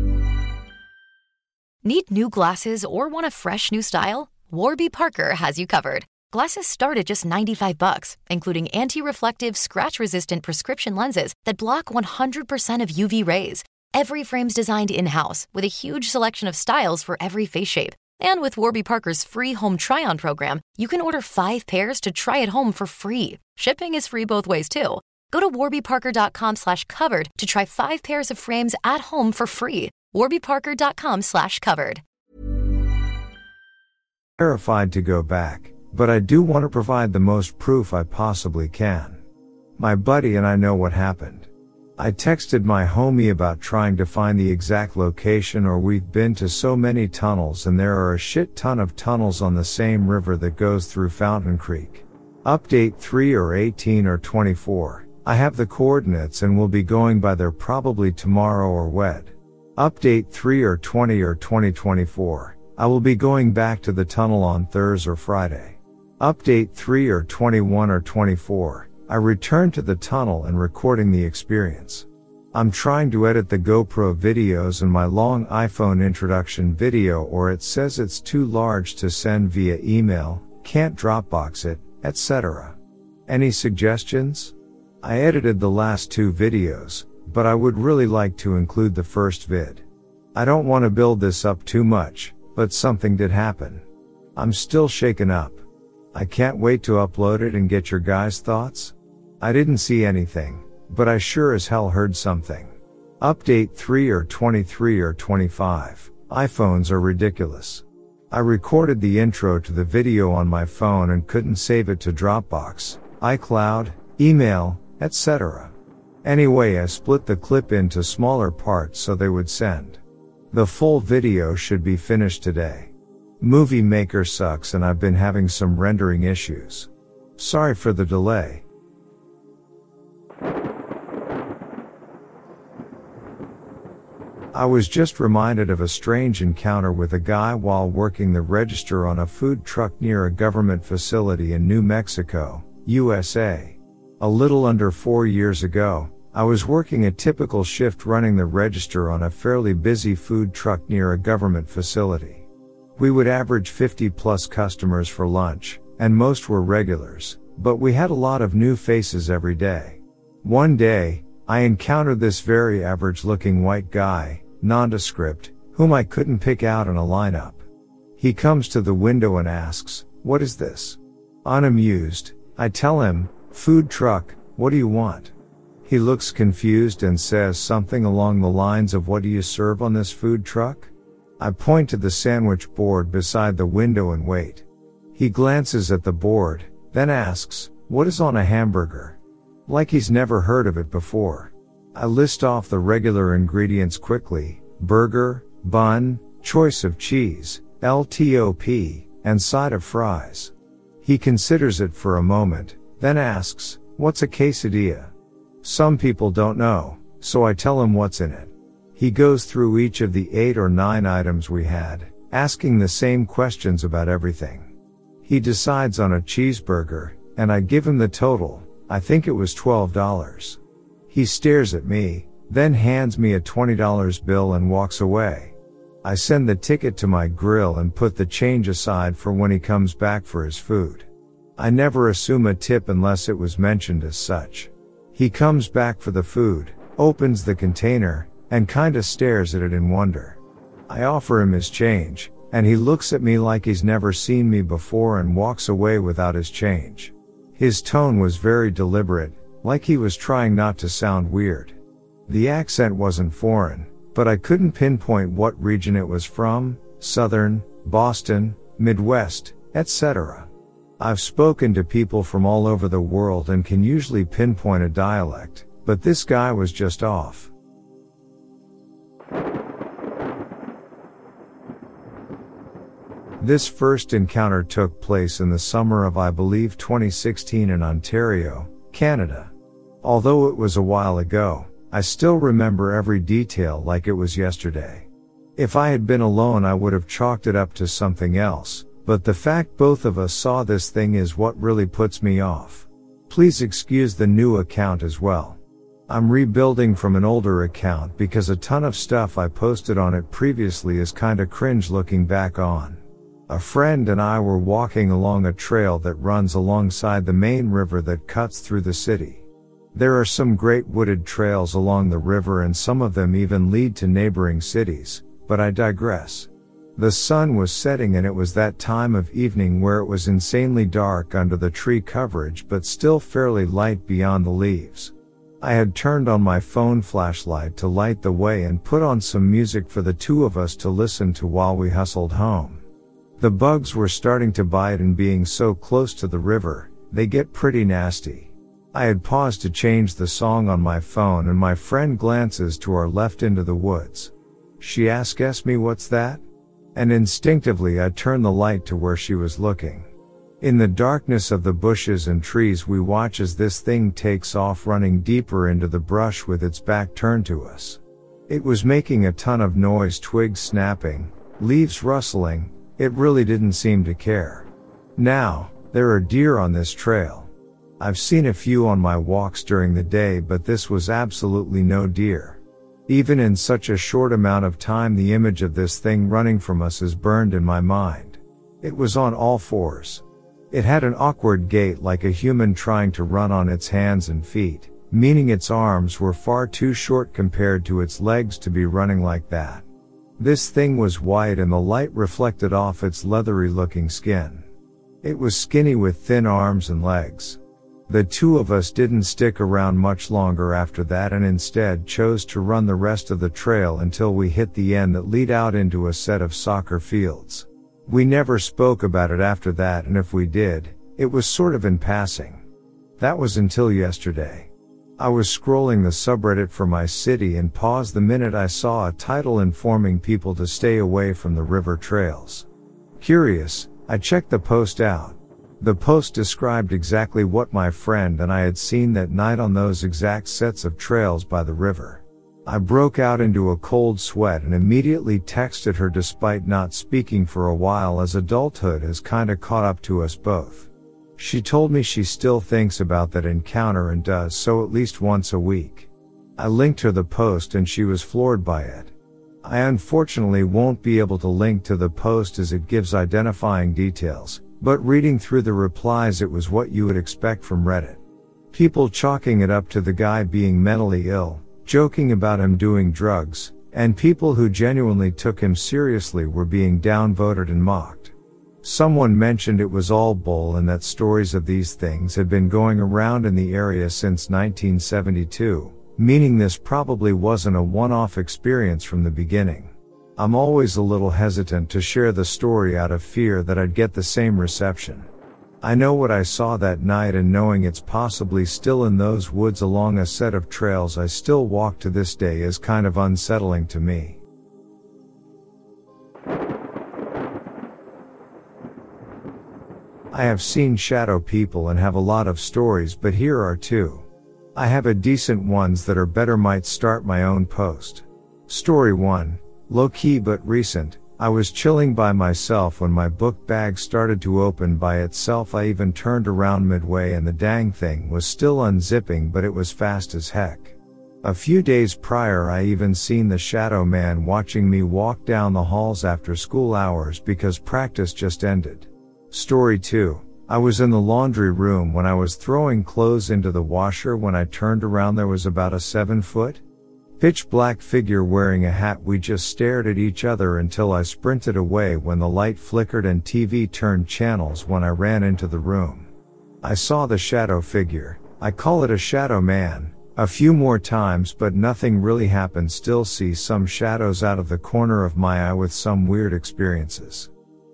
Need new glasses or want a fresh new style? Warby Parker has you covered. Glasses start at just ninety-five bucks, including anti-reflective, scratch-resistant prescription lenses that block one hundred percent of U V rays. Every frame's designed in-house with a huge selection of styles for every face shape. And with Warby Parker's free home try-on program, you can order five pairs to try at home for free. Shipping is free both ways, too. Go to warbyparker.com slash covered to try five pairs of frames at home for free. warbyparker.com slash covered. Terrified to go back, but I do want to provide the most proof I possibly can. My buddy and I know what happened. I texted my homie about trying to find the exact location, or we've been to so many tunnels and there are a shit ton of tunnels on the same river that goes through Fountain Creek. Update three or eighteen or twenty-four. I have the coordinates and will be going by there probably tomorrow or wed. Update three or twenty or twenty twenty-four. I will be going back to the tunnel on Thursday or Friday. Update three or twenty-one or twenty-four. I returned to the tunnel and recording the experience. I'm trying to edit the GoPro videos and my long iPhone introduction video, or it says it's too large to send via email, can't Dropbox it, et cetera. Any suggestions? I edited the last two videos, but I would really like to include the first vid. I don't want to build this up too much, but something did happen. I'm still shaken up. I can't wait to upload it and get your guys' thoughts. I didn't see anything, but I sure as hell heard something. Update three or twenty-three or twenty-five. iPhones are ridiculous. I recorded the intro to the video on my phone and couldn't save it to Dropbox, iCloud, email, et cetera. Anyway, I split the clip into smaller parts so they would send. The full video should be finished today. Movie Maker sucks and I've been having some rendering issues. Sorry for the delay. I was just reminded of a strange encounter with a guy while working the register on a food truck near a government facility in New Mexico, U S A. A little under four years ago, I was working a typical shift running the register on a fairly busy food truck near a government facility. We would average fifty plus customers for lunch, and most were regulars, but we had a lot of new faces every day. One day, I encountered this very average looking white guy, nondescript, whom I couldn't pick out in a lineup. He comes to the window and asks, "What is this?" Unamused, I tell him, "Food truck, what do you want?" He looks confused and says something along the lines of, "What do you serve on this food truck?" I point to the sandwich board beside the window and wait. He glances at the board, then asks, "What is on a hamburger?" Like he's never heard of it before. I list off the regular ingredients quickly: burger, bun, choice of cheese, L T O P, and side of fries. He considers it for a moment, then asks, "What's a quesadilla?" Some people don't know, so I tell him what's in it. He goes through each of the eight or nine items we had, asking the same questions about everything. He decides on a cheeseburger, and I give him the total. I think it was twelve dollars. He stares at me, then hands me a twenty dollar bill and walks away. I send the ticket to my grill and put the change aside for when he comes back for his food. I never assume a tip unless it was mentioned as such. He comes back for the food, opens the container, and kinda stares at it in wonder. I offer him his change, and he looks at me like he's never seen me before and walks away without his change. His tone was very deliberate, like he was trying not to sound weird. The accent wasn't foreign, but I couldn't pinpoint what region it was from, Southern, Boston, Midwest, et cetera. I've spoken to people from all over the world and can usually pinpoint a dialect, but this guy was just off. This first encounter took place in the summer of I believe twenty sixteen in Ontario, Canada. Although it was a while ago, I still remember every detail like it was yesterday. If I had been alone I would have chalked it up to something else, but the fact both of us saw this thing is what really puts me off. Please excuse the new account as well. I'm rebuilding from an older account because a ton of stuff I posted on it previously is kinda cringe looking back on. A friend and I were walking along a trail that runs alongside the main river that cuts through the city. There are some great wooded trails along the river and some of them even lead to neighboring cities, but I digress. The sun was setting and it was that time of evening where it was insanely dark under the tree coverage but still fairly light beyond the leaves. I had turned on my phone flashlight to light the way and put on some music for the two of us to listen to while we hustled home. The bugs were starting to bite and being so close to the river, they get pretty nasty. I had paused to change the song on my phone and my friend glances to our left into the woods. She asks me what's that? And instinctively I turn the light to where she was looking. In the darkness of the bushes and trees we watch as this thing takes off running deeper into the brush with its back turned to us. It was making a ton of noise, twigs snapping, leaves rustling. It really didn't seem to care. Now, there are deer on this trail. I've seen a few on my walks during the day, but this was absolutely no deer. Even in such a short amount of time, the image of this thing running from us is burned in my mind. It was on all fours. It had an awkward gait like a human trying to run on its hands and feet, meaning its arms were far too short compared to its legs to be running like that. This thing was white and the light reflected off its leathery looking skin. It was skinny with thin arms and legs. The two of us didn't stick around much longer after that and instead chose to run the rest of the trail until we hit the end that lead out into a set of soccer fields. We never spoke about it after that, and if we did, it was sort of in passing. That was until yesterday. I was scrolling the subreddit for my city and paused the minute I saw a title informing people to stay away from the river trails. Curious, I checked the post out. The post described exactly what my friend and I had seen that night on those exact sets of trails by the river. I broke out into a cold sweat and immediately texted her despite not speaking for a while, as adulthood has kinda caught up to us both. She told me she still thinks about that encounter and does so at least once a week. I linked her the post and she was floored by it. I unfortunately won't be able to link to the post as it gives identifying details, but reading through the replies it was what you would expect from Reddit. People chalking it up to the guy being mentally ill, joking about him doing drugs, and people who genuinely took him seriously were being downvoted and mocked. Someone mentioned it was all bull and that stories of these things had been going around in the area since nineteen seventy-two, meaning this probably wasn't a one-off experience from the beginning. I'm always a little hesitant to share the story out of fear that I'd get the same reception. I know what I saw that night, and knowing it's possibly still in those woods along a set of trails I still walk to this day is kind of unsettling to me. I have seen shadow people and have a lot of stories, but here are two. I have a decent ones that are better, might start my own post. Story one, low-key but recent. I was chilling by myself when my book bag started to open by itself. I even turned around midway and the dang thing was still unzipping, but it was fast as heck. A few days prior I even seen the shadow man watching me walk down the halls after school hours because practice just ended. Story two. I was in the laundry room when I was throwing clothes into the washer. When I turned around there was about a seven foot pitch black figure wearing a hat. We just stared at each other until I sprinted away when the light flickered and T V turned channels. When I ran into the room, I saw the shadow figure. I call it a shadow man. A few more times but nothing really happened. Still see some shadows out of the corner of my eye with some weird experiences.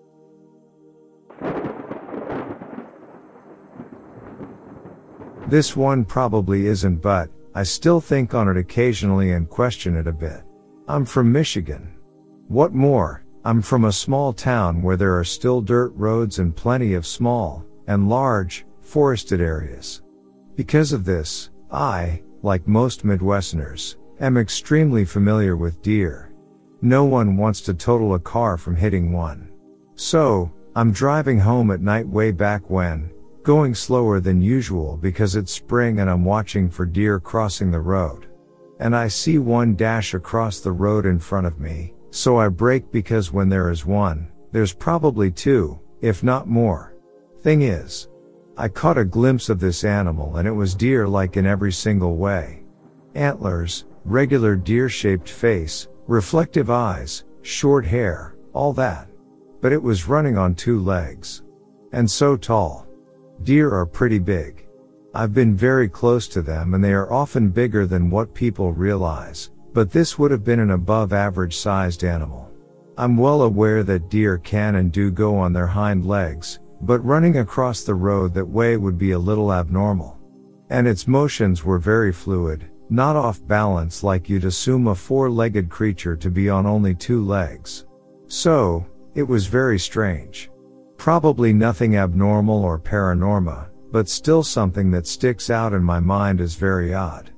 This one probably isn't, but I still think on it occasionally and question it a bit. I'm from Michigan. What more? I'm from a small town where there are still dirt roads and plenty of small and large forested areas. Because of this, I, like most Midwesterners, am extremely familiar with deer. No one wants to total a car from hitting one. So, I'm driving home at night way back when, going slower than usual because it's spring and I'm watching for deer crossing the road. And I see one dash across the road in front of me, so I brake because when there is one, there's probably two, if not more. Thing is, I caught a glimpse of this animal and it was deer-like in every single way. Antlers, regular deer-shaped face, reflective eyes, short hair, all that. But it was running on two legs. And so tall. Deer are pretty big. I've been very close to them and they are often bigger than what people realize, but this would have been an above average sized animal. I'm well aware that deer can and do go on their hind legs, but running across the road that way would be a little abnormal. And its motions were very fluid, not off balance like you'd assume a four-legged creature to be on only two legs. So, it was very strange. Probably nothing abnormal or paranormal, but still something that sticks out in my mind as very odd.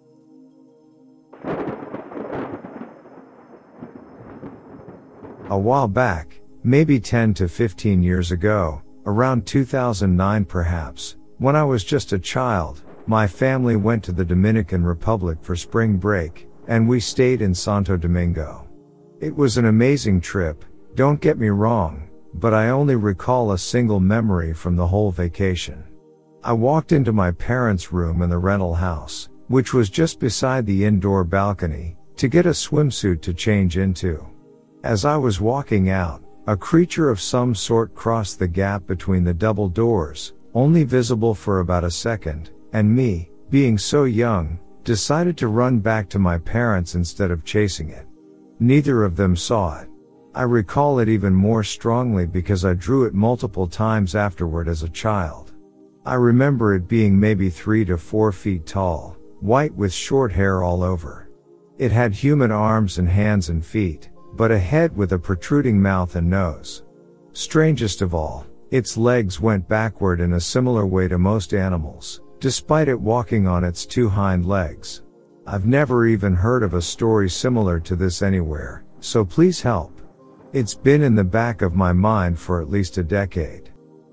A while back, maybe ten to fifteen years ago, around two thousand nine perhaps, when I was just a child, my family went to the Dominican Republic for spring break, and we stayed in Santo Domingo. It was an amazing trip, don't get me wrong, but I only recall a single memory from the whole vacation. I walked into my parents' room in the rental house, which was just beside the indoor balcony, to get a swimsuit to change into. As I was walking out, a creature of some sort crossed the gap between the double doors, only visible for about a second, and me, being so young, decided to run back to my parents instead of chasing it. Neither of them saw it. I recall it even more strongly because I drew it multiple times afterward as a child. I remember it being maybe three to four feet tall, white with short hair all over. It had human arms and hands and feet, but a head with a protruding mouth and nose. Strangest of all, its legs went backward in a similar way to most animals, despite it walking on its two hind legs. I've never even heard of a story similar to this anywhere, so please help. It's been in the back of my mind for at least a decade.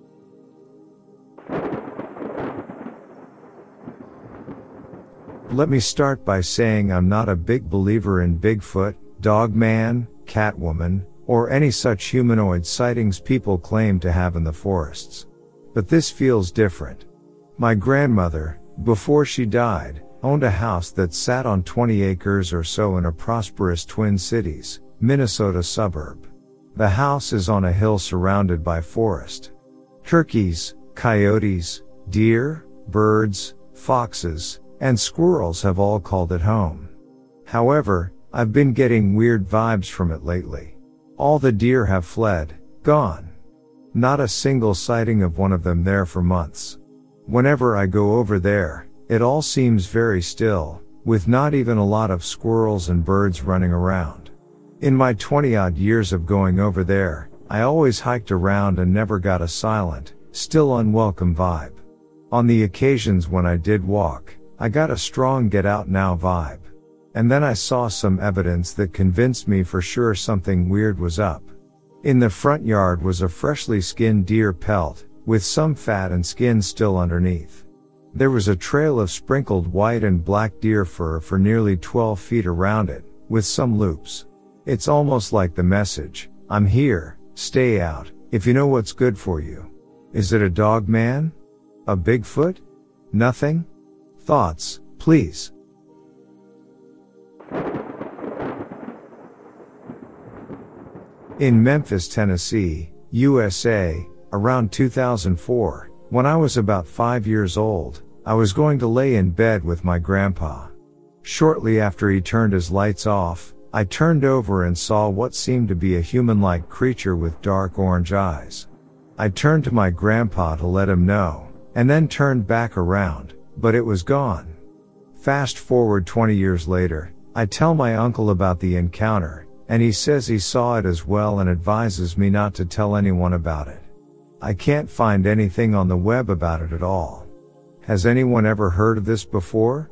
Let me start by saying I'm not a big believer in Bigfoot, Dogman, Catwoman, or any such humanoid sightings people claim to have in the forests. But this feels different. My grandmother, before she died, owned a house that sat on twenty acres or so in a prosperous Twin Cities, Minnesota suburb. The house is on a hill surrounded by forest. Turkeys, coyotes, deer, birds, foxes, and squirrels have all called it home. However, I've been getting weird vibes from it lately. All the deer have fled, gone. Not a single sighting of one of them there for months. Whenever I go over there, it all seems very still, with not even a lot of squirrels and birds running around. In my twenty odd years of going over there, I always hiked around and never got a silent, still unwelcome vibe. On the occasions when I did walk, I got a strong get out now vibe. And then I saw some evidence that convinced me for sure something weird was up. In the front yard was a freshly skinned deer pelt, with some fat and skin still underneath. There was a trail of sprinkled white and black deer fur for nearly twelve feet around it, with some loops. It's almost like the message, I'm here, stay out, if you know what's good for you. Is it a dog man? A Bigfoot? Nothing? Thoughts, please. In Memphis, Tennessee, U S A, around two thousand four, when I was about five years old, I was going to lay in bed with my grandpa. Shortly after he turned his lights off, I turned over and saw what seemed to be a human-like creature with dark orange eyes. I turned to my grandpa to let him know, and then turned back around, but it was gone. Fast forward twenty years later, I tell my uncle about the encounter, and he says he saw it as well and advises me not to tell anyone about it. I can't find anything on the web about it at all. Has anyone ever heard of this before?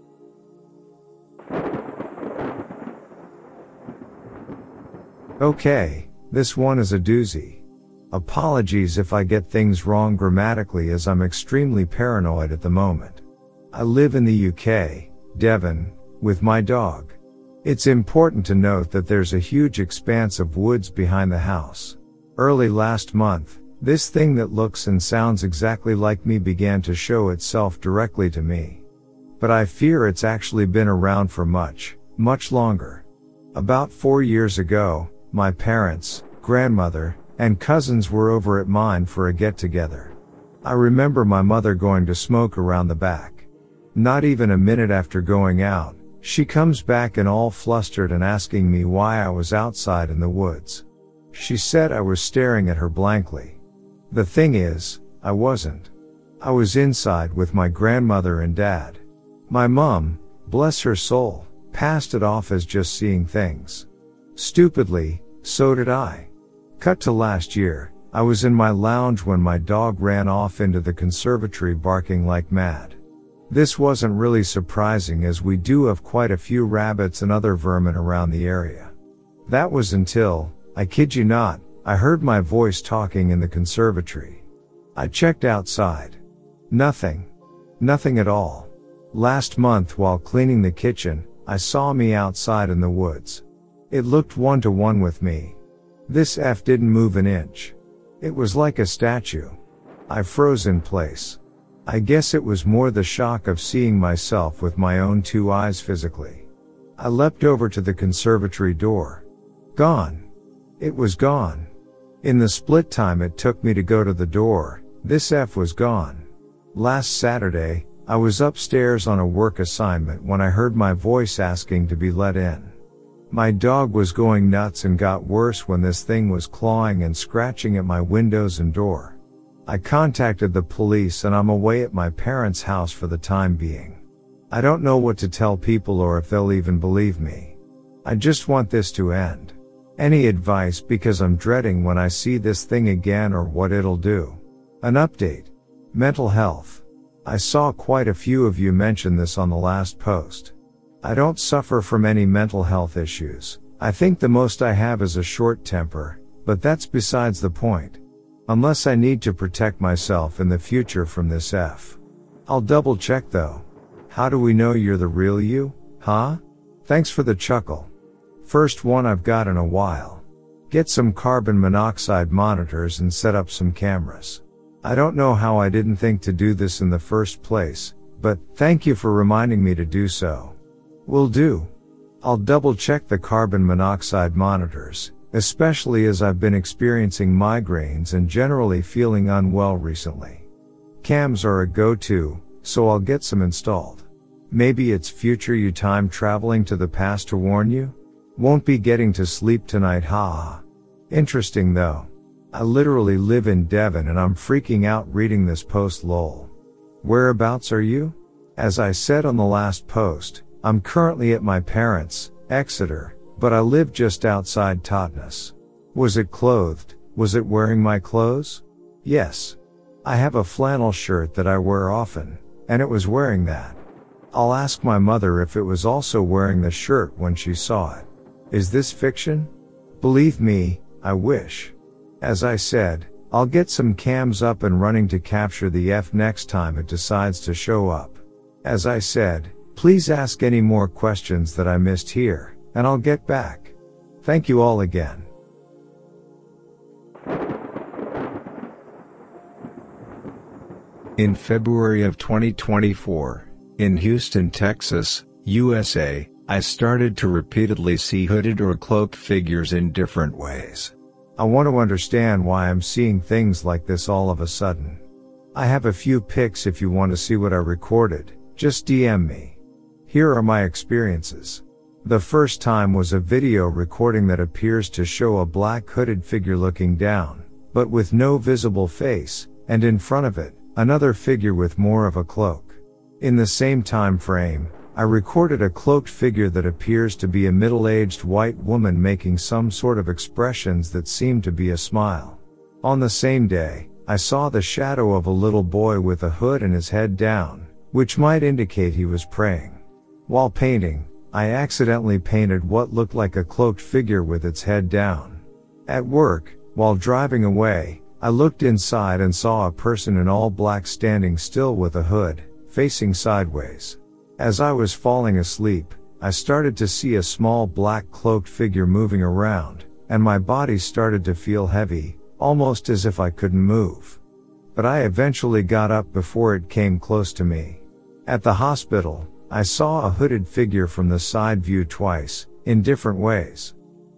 Okay, this one is a doozy. Apologies if I get things wrong grammatically, as I'm extremely paranoid at the moment. I live in the U K, Devon, with my dog. It's important to note that there's a huge expanse of woods behind the house. Early last month, this thing that looks and sounds exactly like me began to show itself directly to me. But I fear it's actually been around for much, much longer. About four years ago, my parents, grandmother, and cousins were over at mine for a get-together. I remember my mother going to smoke around the back. Not even a minute after going out, she comes back and all flustered and asking me why I was outside in the woods. She said I was staring at her blankly. The thing is, I wasn't. I was inside with my grandmother and dad. My mom, bless her soul, passed it off as just seeing things. Stupidly, so did I. Cut to last year, I was in my lounge when my dog ran off into the conservatory barking like mad. This wasn't really surprising, as we do have quite a few rabbits and other vermin around the area. That was until, I kid you not, I heard my voice talking in the conservatory. I checked outside. Nothing. Nothing at all. Last month while cleaning the kitchen, I saw me outside in the woods. It looked one to one with me. This F didn't move an inch. It was like a statue. I froze in place. I guess it was more the shock of seeing myself with my own two eyes physically. I leapt over to the conservatory door. Gone. It was gone. In the split time it took me to go to the door, this F was gone. Last Saturday, I was upstairs on a work assignment when I heard my voice asking to be let in. My dog was going nuts and got worse when this thing was clawing and scratching at my windows and door. I contacted the police and I'm away at my parents' house for the time being. I don't know what to tell people or if they'll even believe me. I just want this to end. Any advice, because I'm dreading when I see this thing again or what it'll do. An update. Mental health. I saw quite a few of you mention this on the last post. I don't suffer from any mental health issues. I think the most I have is a short temper, but that's besides the point. Unless I need to protect myself in the future from this F. I'll double check though. How do we know you're the real you, huh? Thanks for the chuckle. First one I've got in a while. Get some carbon monoxide monitors and set up some cameras. I don't know how I didn't think to do this in the first place, but thank you for reminding me to do so. Will do. I'll double check the carbon monoxide monitors, especially as I've been experiencing migraines and generally feeling unwell recently. Cams are a go-to, so I'll get some installed. Maybe it's future you time traveling to the past to warn you? Won't be getting to sleep tonight, haha. Interesting though. I literally live in Devon and I'm freaking out reading this post, lol. Whereabouts are you? As I said on the last post, I'm currently at my parents', Exeter, but I live just outside Totnes. Was it clothed? Was it wearing my clothes? Yes. I have a flannel shirt that I wear often, and it was wearing that. I'll ask my mother if it was also wearing the shirt when she saw it. Is this fiction? Believe me, I wish. As I said, I'll get some cams up and running to capture the F next time it decides to show up. As I said, please ask any more questions that I missed here, and I'll get back. Thank you all again. In February of twenty twenty-four, in Houston, Texas, U S A, I started to repeatedly see hooded or cloaked figures in different ways. I want to understand why I'm seeing things like this all of a sudden. I have a few pics if you want to see what I recorded, just D M me. Here are my experiences. The first time was a video recording that appears to show a black hooded figure looking down, but with no visible face, and in front of it, another figure with more of a cloak. In the same time frame, I recorded a cloaked figure that appears to be a middle-aged white woman making some sort of expressions that seem to be a smile. On the same day, I saw the shadow of a little boy with a hood and his head down, which might indicate he was praying. While painting, I accidentally painted what looked like a cloaked figure with its head down. At work, while driving away, I looked inside and saw a person in all black standing still with a hood, facing sideways. As I was falling asleep, I started to see a small black cloaked figure moving around, and my body started to feel heavy, almost as if I couldn't move. But I eventually got up before it came close to me. At the hospital, I saw a hooded figure from the side view twice, in different ways.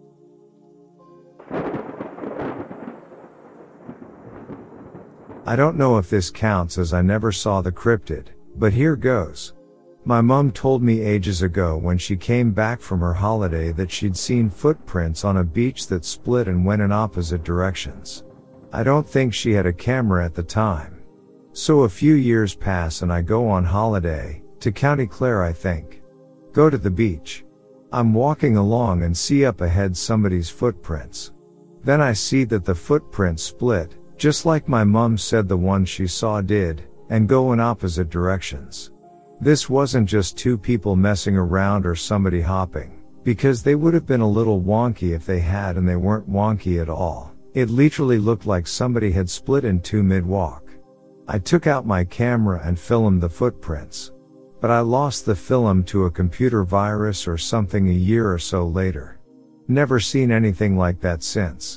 I don't know if this counts as I never saw the cryptid, but here goes. My mom told me ages ago when she came back from her holiday that she'd seen footprints on a beach that split and went in opposite directions. I don't think she had a camera at the time. So a few years pass and I go on holiday, to County Clare I think. Go to the beach. I'm walking along and see up ahead somebody's footprints. Then I see that the footprints split, just like my mom said the one she saw did, and go in opposite directions. This wasn't just two people messing around or somebody hopping, because they would have been a little wonky if they had, and they weren't wonky at all. It literally looked like somebody had split in two mid-walk. I took out my camera and filmed the footprints. But I lost the film to a computer virus or something a year or so later. Never seen anything like that since.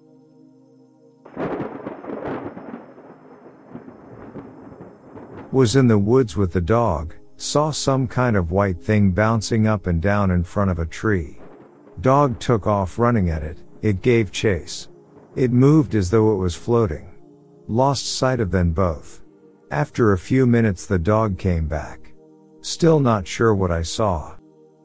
Was in the woods with the dog, saw some kind of white thing bouncing up and down in front of a tree. Dog took off running at it, it gave chase. It moved as though it was floating. Lost sight of them both. After a few minutes the dog came back. Still not sure what I saw.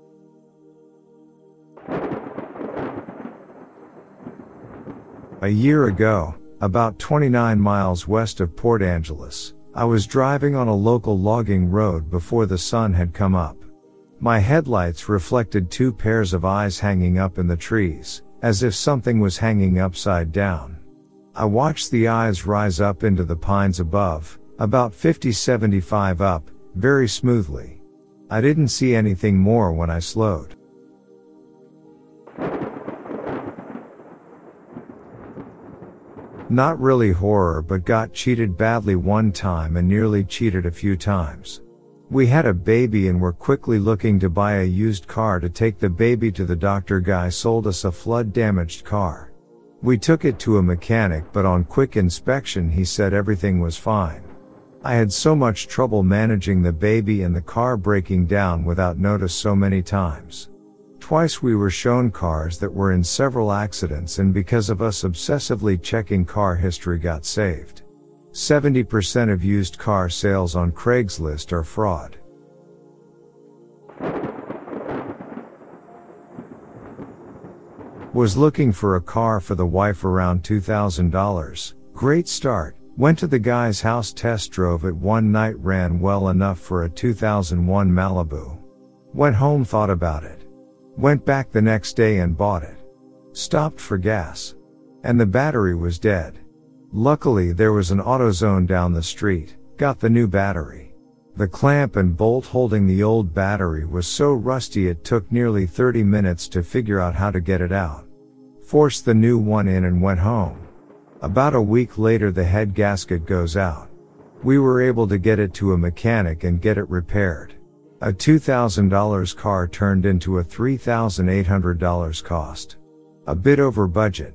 A year ago, about twenty-nine miles west of Port Angeles, I was driving on a local logging road before the sun had come up. My headlights reflected two pairs of eyes hanging up in the trees, as if something was hanging upside down. I watched the eyes rise up into the pines above, about fifty to seventy-five up, very smoothly. I didn't see anything more when I slowed. Not really horror, but got cheated badly one time and nearly cheated a few times. We had a baby and were quickly looking to buy a used car to take the baby to the doctor. Guy sold us a flood damaged car. We took it to a mechanic, but on quick inspection he said everything was fine. I had so much trouble managing the baby and the car breaking down without notice so many times. Twice we were shown cars that were in several accidents, and because of us obsessively checking car history got saved. seventy percent of used car sales on Craigslist are fraud. Was looking for a car for the wife around two thousand dollars. Great start. Went to the guy's house, test drove it one night, ran well enough for a two thousand one Malibu. Went home, thought about it. Went back the next day and bought it. Stopped for gas. And the battery was dead. Luckily there was an AutoZone down the street, got the new battery. The clamp and bolt holding the old battery was so rusty it took nearly thirty minutes to figure out how to get it out. Forced the new one in and went home. About a week later the head gasket goes out. We were able to get it to a mechanic and get it repaired. A two thousand dollars car turned into a three thousand eight hundred dollars cost. A bit over budget.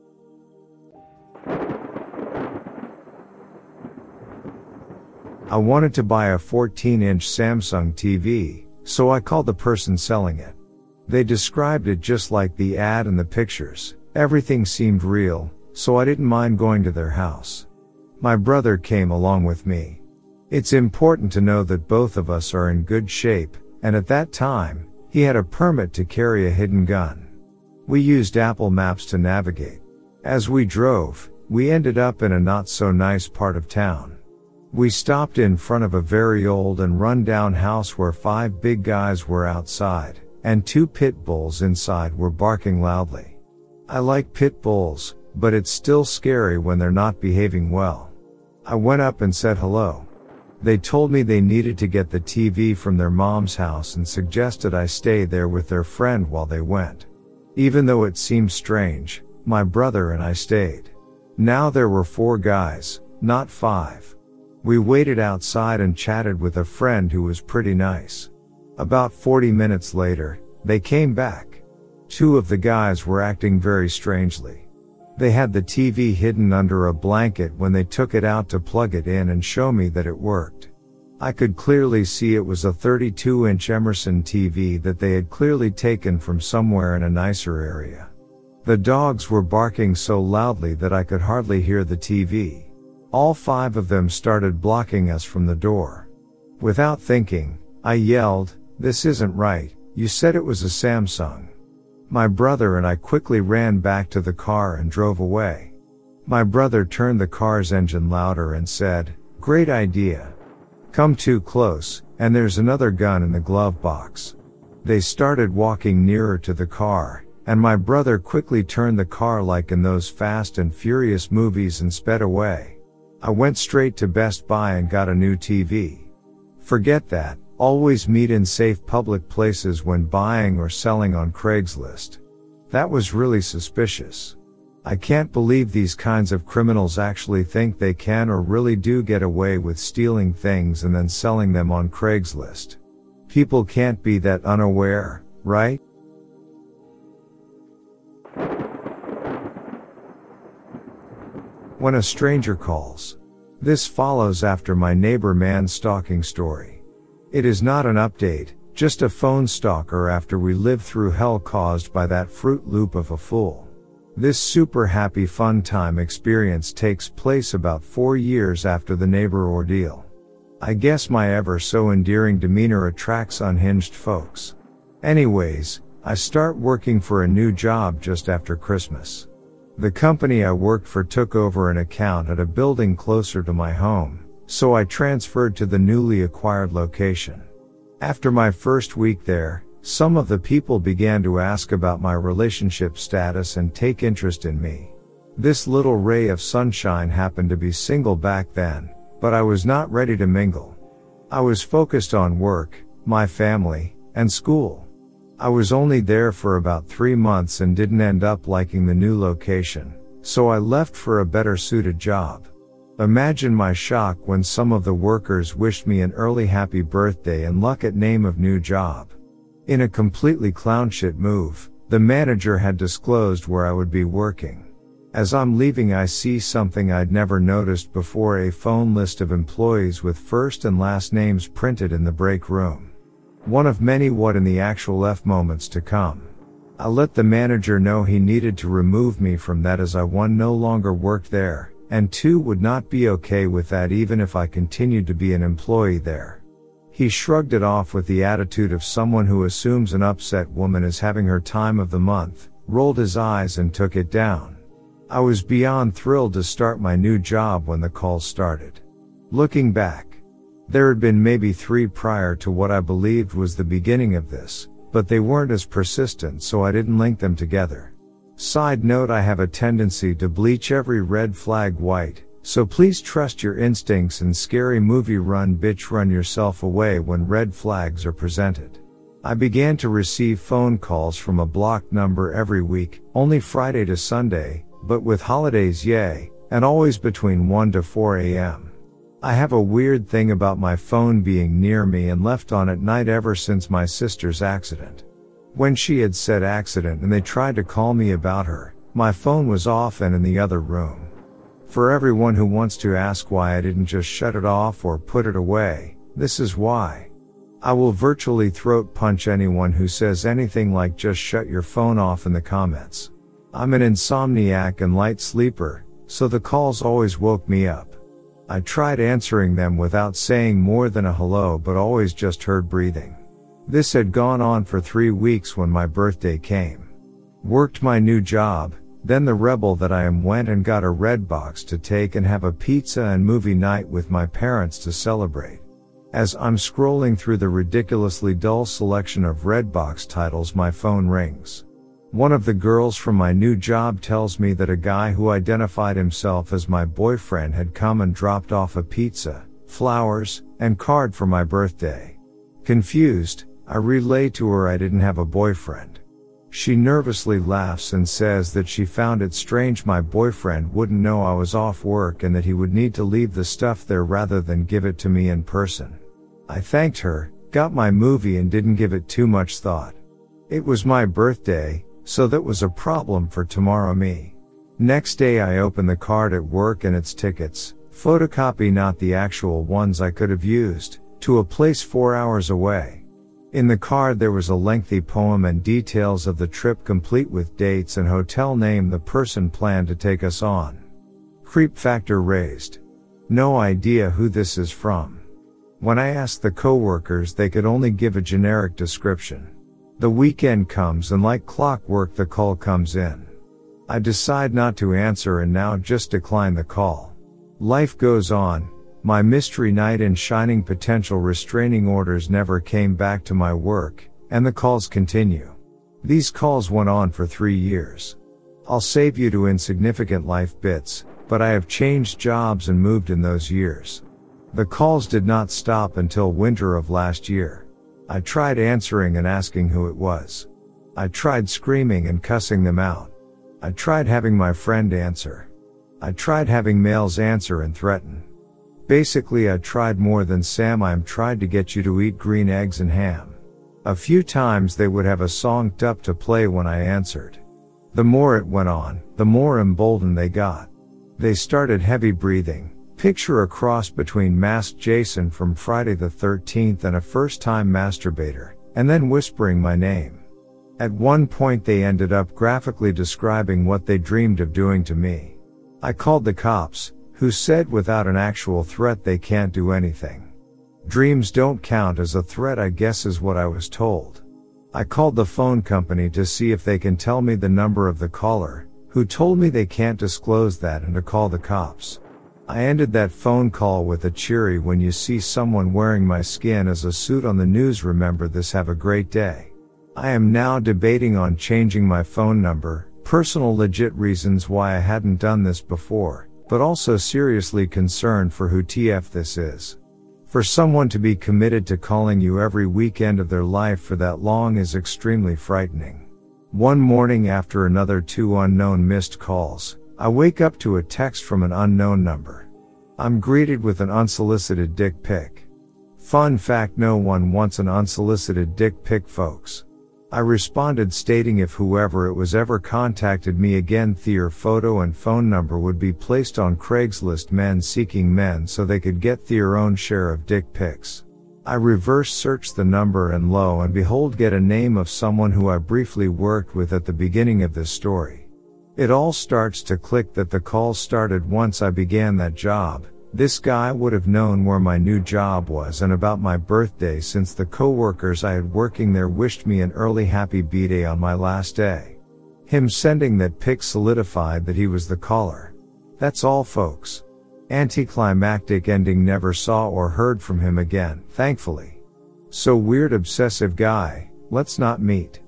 I wanted to buy a fourteen inch Samsung T V, so I called the person selling it. They described it just like the ad and the pictures. Everything seemed real, so I didn't mind going to their house. My brother came along with me. It's important to know that both of us are in good shape, and at that time, he had a permit to carry a hidden gun. We used Apple Maps to navigate. As we drove, we ended up in a not so nice part of town. We stopped in front of a very old and run-down house where five big guys were outside, and two pit bulls inside were barking loudly. I like pit bulls, but it's still scary when they're not behaving well. I went up and said hello. They told me they needed to get the T V from their mom's house and suggested I stay there with their friend while they went. Even though it seemed strange, my brother and I stayed. Now there were four guys, not five. We waited outside and chatted with a friend who was pretty nice. About forty minutes later, they came back. Two of the guys were acting very strangely. They had the T V hidden under a blanket when they took it out to plug it in and show me that it worked. I could clearly see it was a thirty-two inch Emerson T V that they had clearly taken from somewhere in a nicer area. The dogs were barking so loudly that I could hardly hear the T V. All five of them started blocking us from the door. Without thinking, I yelled, "This isn't right, you said it was a Samsung." My brother and I quickly ran back to the car and drove away. My brother turned the car's engine louder and said, "Great idea. Come too close, and there's another gun in the glove box." They started walking nearer to the car, and my brother quickly turned the car like in those Fast and Furious movies and sped away. I went straight to Best Buy and got a new T V. Forget that. Always meet in safe public places when buying or selling on Craigslist. That was really suspicious. I can't believe these kinds of criminals actually think they can or really do get away with stealing things and then selling them on Craigslist. People can't be that unaware, right? When a stranger calls. This follows after my neighbor man stalking story. It is not an update, just a phone stalker after we lived through hell caused by that Fruit Loop of a fool. This super happy fun time experience takes place about four years after the neighbor ordeal. I guess my ever so endearing demeanor attracts unhinged folks. Anyways, I start working for a new job just after Christmas. The company I worked for took over an account at a building closer to my home, so I transferred to the newly acquired location. After my first week there, some of the people began to ask about my relationship status and take interest in me. This little ray of sunshine happened to be single back then, but I was not ready to mingle. I was focused on work, my family, and school. I was only there for about three months and didn't end up liking the new location, so I left for a better suited job. Imagine my shock when some of the workers wished me an early happy birthday and luck at name of new job. In a completely clownshit move, the manager had disclosed where I would be working. As I'm leaving I see something I'd never noticed before, a phone list of employees with first and last names printed in the break room. One of many what in the actual F moments to come. I let the manager know he needed to remove me from that as I one no longer worked there, and two would not be okay with that even if I continued to be an employee there. He shrugged it off with the attitude of someone who assumes an upset woman is having her time of the month, rolled his eyes and took it down. I was beyond thrilled to start my new job when the call started. Looking back, there had been maybe three prior to what I believed was the beginning of this, but they weren't as persistent so I didn't link them together. Side note, I have a tendency to bleach every red flag white, so please trust your instincts and scary movie run bitch run yourself away when red flags are presented. I began to receive phone calls from a blocked number every week, only Friday to Sunday, but with holidays, yay, and always between one to four a.m. I have a weird thing about my phone being near me and left on at night ever since my sister's accident. When she had said accident and they tried to call me about her, my phone was off and in the other room. For everyone who wants to ask why I didn't just shut it off or put it away, this is why. I will virtually throat punch anyone who says anything like just shut your phone off in the comments. I'm an insomniac and light sleeper, so the calls always woke me up. I tried answering them without saying more than a hello but always just heard breathing. This had gone on for three weeks when my birthday came. Worked my new job, then the rebel that I am went and got a Redbox to take and have a pizza and movie night with my parents to celebrate. As I'm scrolling through the ridiculously dull selection of Redbox titles, my phone rings. One of the girls from my new job tells me that a guy who identified himself as my boyfriend had come and dropped off a pizza, flowers, and card for my birthday. Confused, I relay to her I didn't have a boyfriend. She nervously laughs and says that she found it strange my boyfriend wouldn't know I was off work and that he would need to leave the stuff there rather than give it to me in person. I thanked her, got my movie and didn't give it too much thought. It was my birthday, so that was a problem for tomorrow me. Next day I open the card at work and it's tickets, photocopy not the actual ones I could have used, to a place four hours away. In the card there was a lengthy poem and details of the trip complete with dates and hotel name the person planned to take us on. Creep factor raised. No idea who this is from. When I asked the coworkers they could only give a generic description. The weekend comes and like clockwork the call comes in. I decide not to answer and now just decline the call. Life goes on. My mystery knight in shining potential restraining orders never came back to my work, and the calls continue. These calls went on for three years. I'll save you to insignificant life bits, but I have changed jobs and moved in those years. The calls did not stop until winter of last year. I tried answering and asking who it was. I tried screaming and cussing them out. I tried having my friend answer. I tried having males answer and threaten. Basically I tried more than Sam I'm tried to get you to eat green eggs and ham. A few times they would have a song up to play when I answered. The more it went on, the more emboldened they got. They started heavy breathing. Picture a cross between Masked Jason from Friday the thirteenth and a first-time masturbator, and then whispering my name. At one point they ended up graphically describing what they dreamed of doing to me. I called the cops, who said without an actual threat they can't do anything. Dreams don't count as a threat I guess is what I was told. I called the phone company to see if they can tell me the number of the caller, who told me they can't disclose that and to call the cops. I ended that phone call with a cheery when you see someone wearing my skin as a suit on the news remember this have a great day. I am now debating on changing my phone number, personal legit reasons why I hadn't done this before, but also seriously concerned for who T F this is. For someone to be committed to calling you every weekend of their life for that long is extremely frightening. One morning after another two unknown missed calls, I wake up to a text from an unknown number. I'm greeted with an unsolicited dick pic. Fun fact, no one wants an unsolicited dick pic, folks. I responded stating if whoever it was ever contacted me again their photo and phone number would be placed on Craigslist men seeking men so they could get their own share of dick pics. I reverse searched the number and lo and behold get a name of someone who I briefly worked with at the beginning of this story. It all starts to click that the call started once I began that job. This guy would have known where my new job was and about my birthday since the coworkers I had working there wished me an early happy B-day on my last day. Him sending that pic solidified that he was the caller. That's all, folks. Anticlimactic ending, never saw or heard from him again, thankfully. So weird obsessive guy, let's not meet.